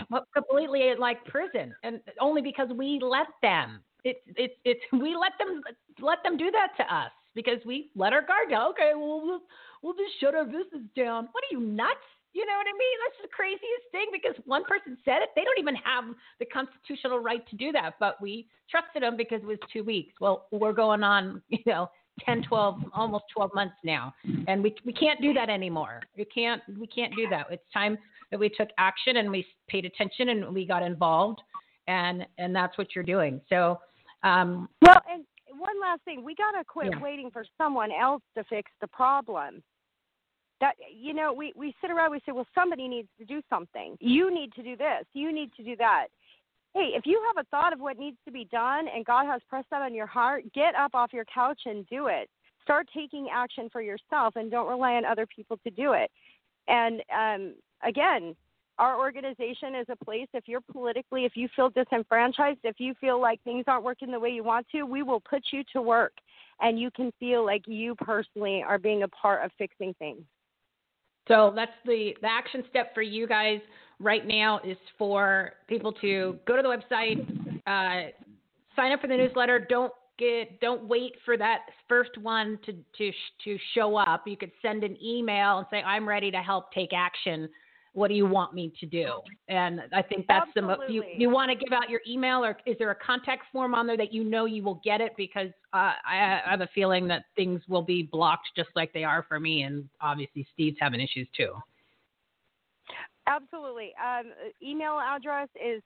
prison, and only because we let them. We let them do that to us because we let our guard down. Okay, well, we'll just shut our business down. What are you, nuts? You know what I mean? That's the craziest thing because one person said it. They don't even have the constitutional right to do that, but we trusted them because it was 2 weeks. Well, we're going on, 10, 12, almost 12 months now, and we can't do that anymore. We can't do that. It's time that we took action and we paid attention and we got involved, and that's what you're doing. So Well, and one last thing, we got to quit waiting for someone else to fix the problem. That, we sit around, we say, well, somebody needs to do something. You need to do this. You need to do that. Hey, if you have a thought of what needs to be done and God has pressed that on your heart, get up off your couch and do it. Start taking action for yourself and don't rely on other people to do it. And again, our organization is a place, if you feel disenfranchised, if you feel like things aren't working the way you want to, we will put you to work and you can feel like you personally are being a part of fixing things. So that's the action step for you guys right now is for people to go to the website, sign up for the newsletter. Don't wait for that first one to show up. You could send an email and say, I'm ready to help take action. What do you want me to do? And I think that's you want to give out your email, or is there a contact form on there that you will get it? Because I have a feeling that things will be blocked just like they are for me. And obviously Steve's having issues too. Absolutely. Email address is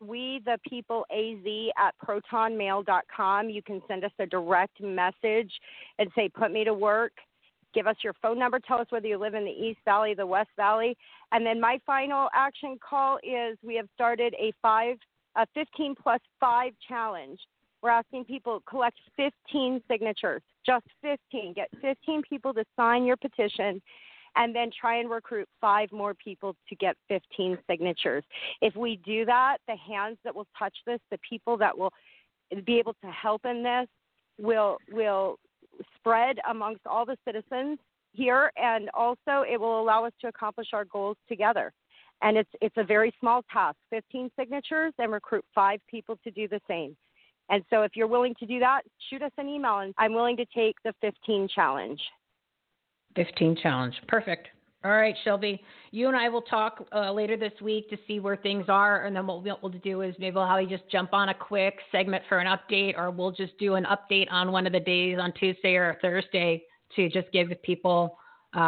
wethepeopleaz@protonmail.com. You can send us a direct message and say, put me to work. Give us your phone number. Tell us whether you live in the East Valley, the West Valley. And then my final action call is we have started a 15 plus 5 challenge. We're asking people to collect 15 signatures, just 15. Get 15 people to sign your petition and then try and recruit 5 more people to get 15 signatures. If we do that, the hands that will touch this, the people that will be able to help in this will spread amongst all the citizens here, and also it will allow us to accomplish our goals together. And it's a very small task, 15 signatures, and recruit 5 people to do the same. And so if you're willing to do that, shoot us an email, and I'm willing to take the 15 challenge. 15 challenge. Perfect. All right, Shelby, you and I will talk later this week to see where things are, and then what we'll do is maybe we'll have you just jump on a quick segment for an update, or we'll just do an update on one of the days on Tuesday or Thursday to just give people,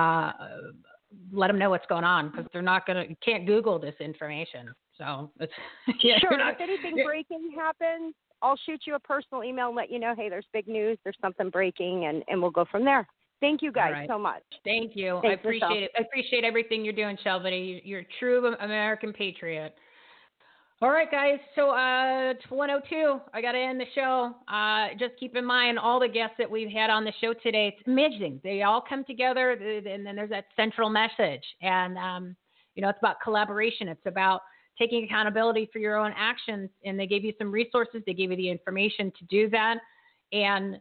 let them know what's going on, because you can't Google this information. So it's sure. If anything breaking happens, I'll shoot you a personal email and let you know, hey, there's big news, there's something breaking, and we'll go from there. Thank you guys so much. Thank you. Thanks, I appreciate it. I appreciate everything you're doing, Shelby. You're a true American patriot. All right, guys. So 102, I got to end the show. Just keep in mind all the guests that we've had on the show today. It's amazing. They all come together, and then there's that central message. And, it's about collaboration. It's about taking accountability for your own actions. And they gave you some resources. They gave you the information to do that. And,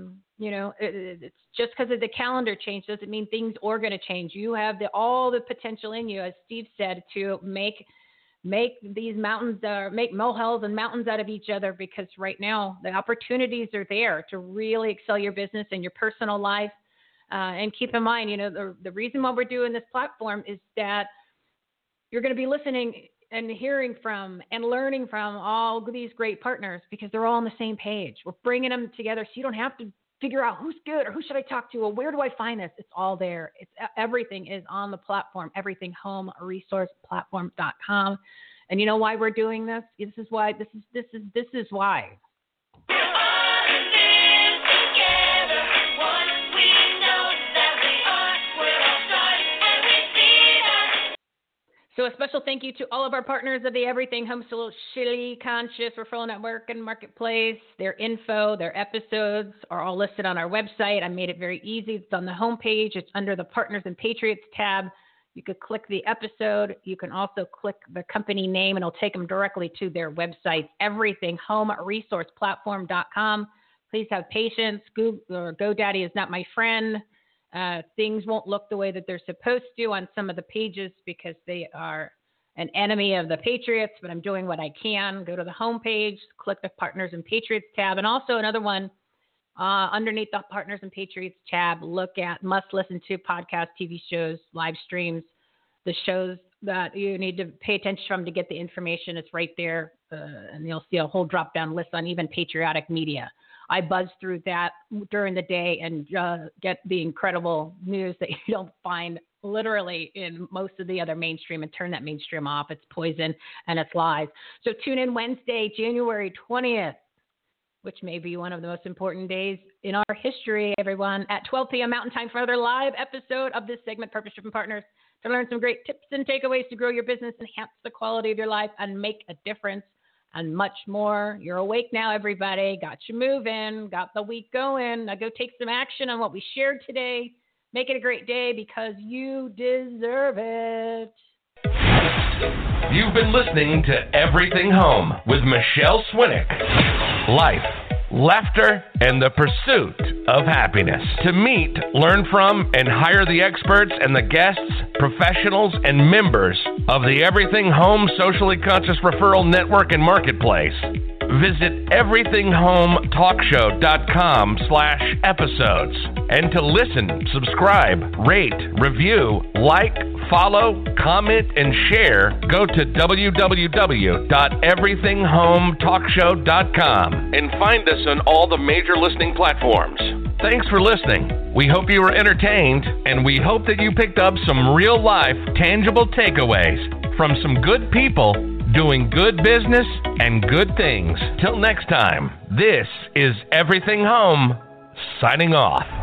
it's just because of the calendar change doesn't mean things are going to change. You have all the potential in you, as Steve said, to make these mountains, make molehills and mountains out of each other, because right now the opportunities are there to really excel your business and your personal life. And keep in mind, the reason why we're doing this platform is that you're going to be listening and hearing from and learning from all these great partners, because they're all on the same page. We're bringing them together so you don't have to figure out who's good or who should I talk to or where do I find this. It's all there. Everything is on the platform, everythinghomeresourceplatform.com. And you know why we're doing this? This is why. So a special thank you to all of our partners of the Everything Home Socially Conscious Referral Network and Marketplace. Their info, their episodes are all listed on our website. I made it very easy. It's on the homepage. It's under the Partners and Patriots tab. You could click the episode. You can also click the company name, and it'll take them directly to their website, everythinghomeresourceplatform.com. Please have patience. Google or GoDaddy is not my friend. Things won't look the way that they're supposed to on some of the pages because they are an enemy of the Patriots, but I'm doing what I can. Go to the homepage, click the Partners and Patriots tab, and also another one underneath the Partners and Patriots tab, look at must listen to podcasts, TV shows, live streams, the shows that you need to pay attention from to get the information. It's right there, and you'll see a whole drop-down list on even patriotic media. I buzz through that during the day and get the incredible news that you don't find literally in most of the other mainstream, and turn that mainstream off. It's poison and it's lies. So tune in Wednesday, January 20th which may be one of the most important days in our history, everyone, at 12 p.m. Mountain Time for another live episode of this segment, Purpose Driven Partners, to learn some great tips and takeaways to grow your business, enhance the quality of your life, and make a difference, and much more. You're awake now, everybody. Got you moving. Got the week going. Now go take some action on what we shared today. Make it a great day because you deserve it. You've been listening to Everything Home with Michelle Swinnick. Life, laughter, and the pursuit of happiness. To meet, learn from, and hire the experts and the guests, professionals, and members of the Everything Home Socially Conscious Referral Network and Marketplace, visit everythinghometalkshow.com/episodes. And to listen, subscribe, rate, review, like, follow, comment, and share, go to www.everythinghometalkshow.com and find us on all the major listening platforms. Thanks for listening. We hope you were entertained, and we hope that you picked up some real-life, tangible takeaways from some good people doing good business and good things. Till next time, this is Everything Home, signing off.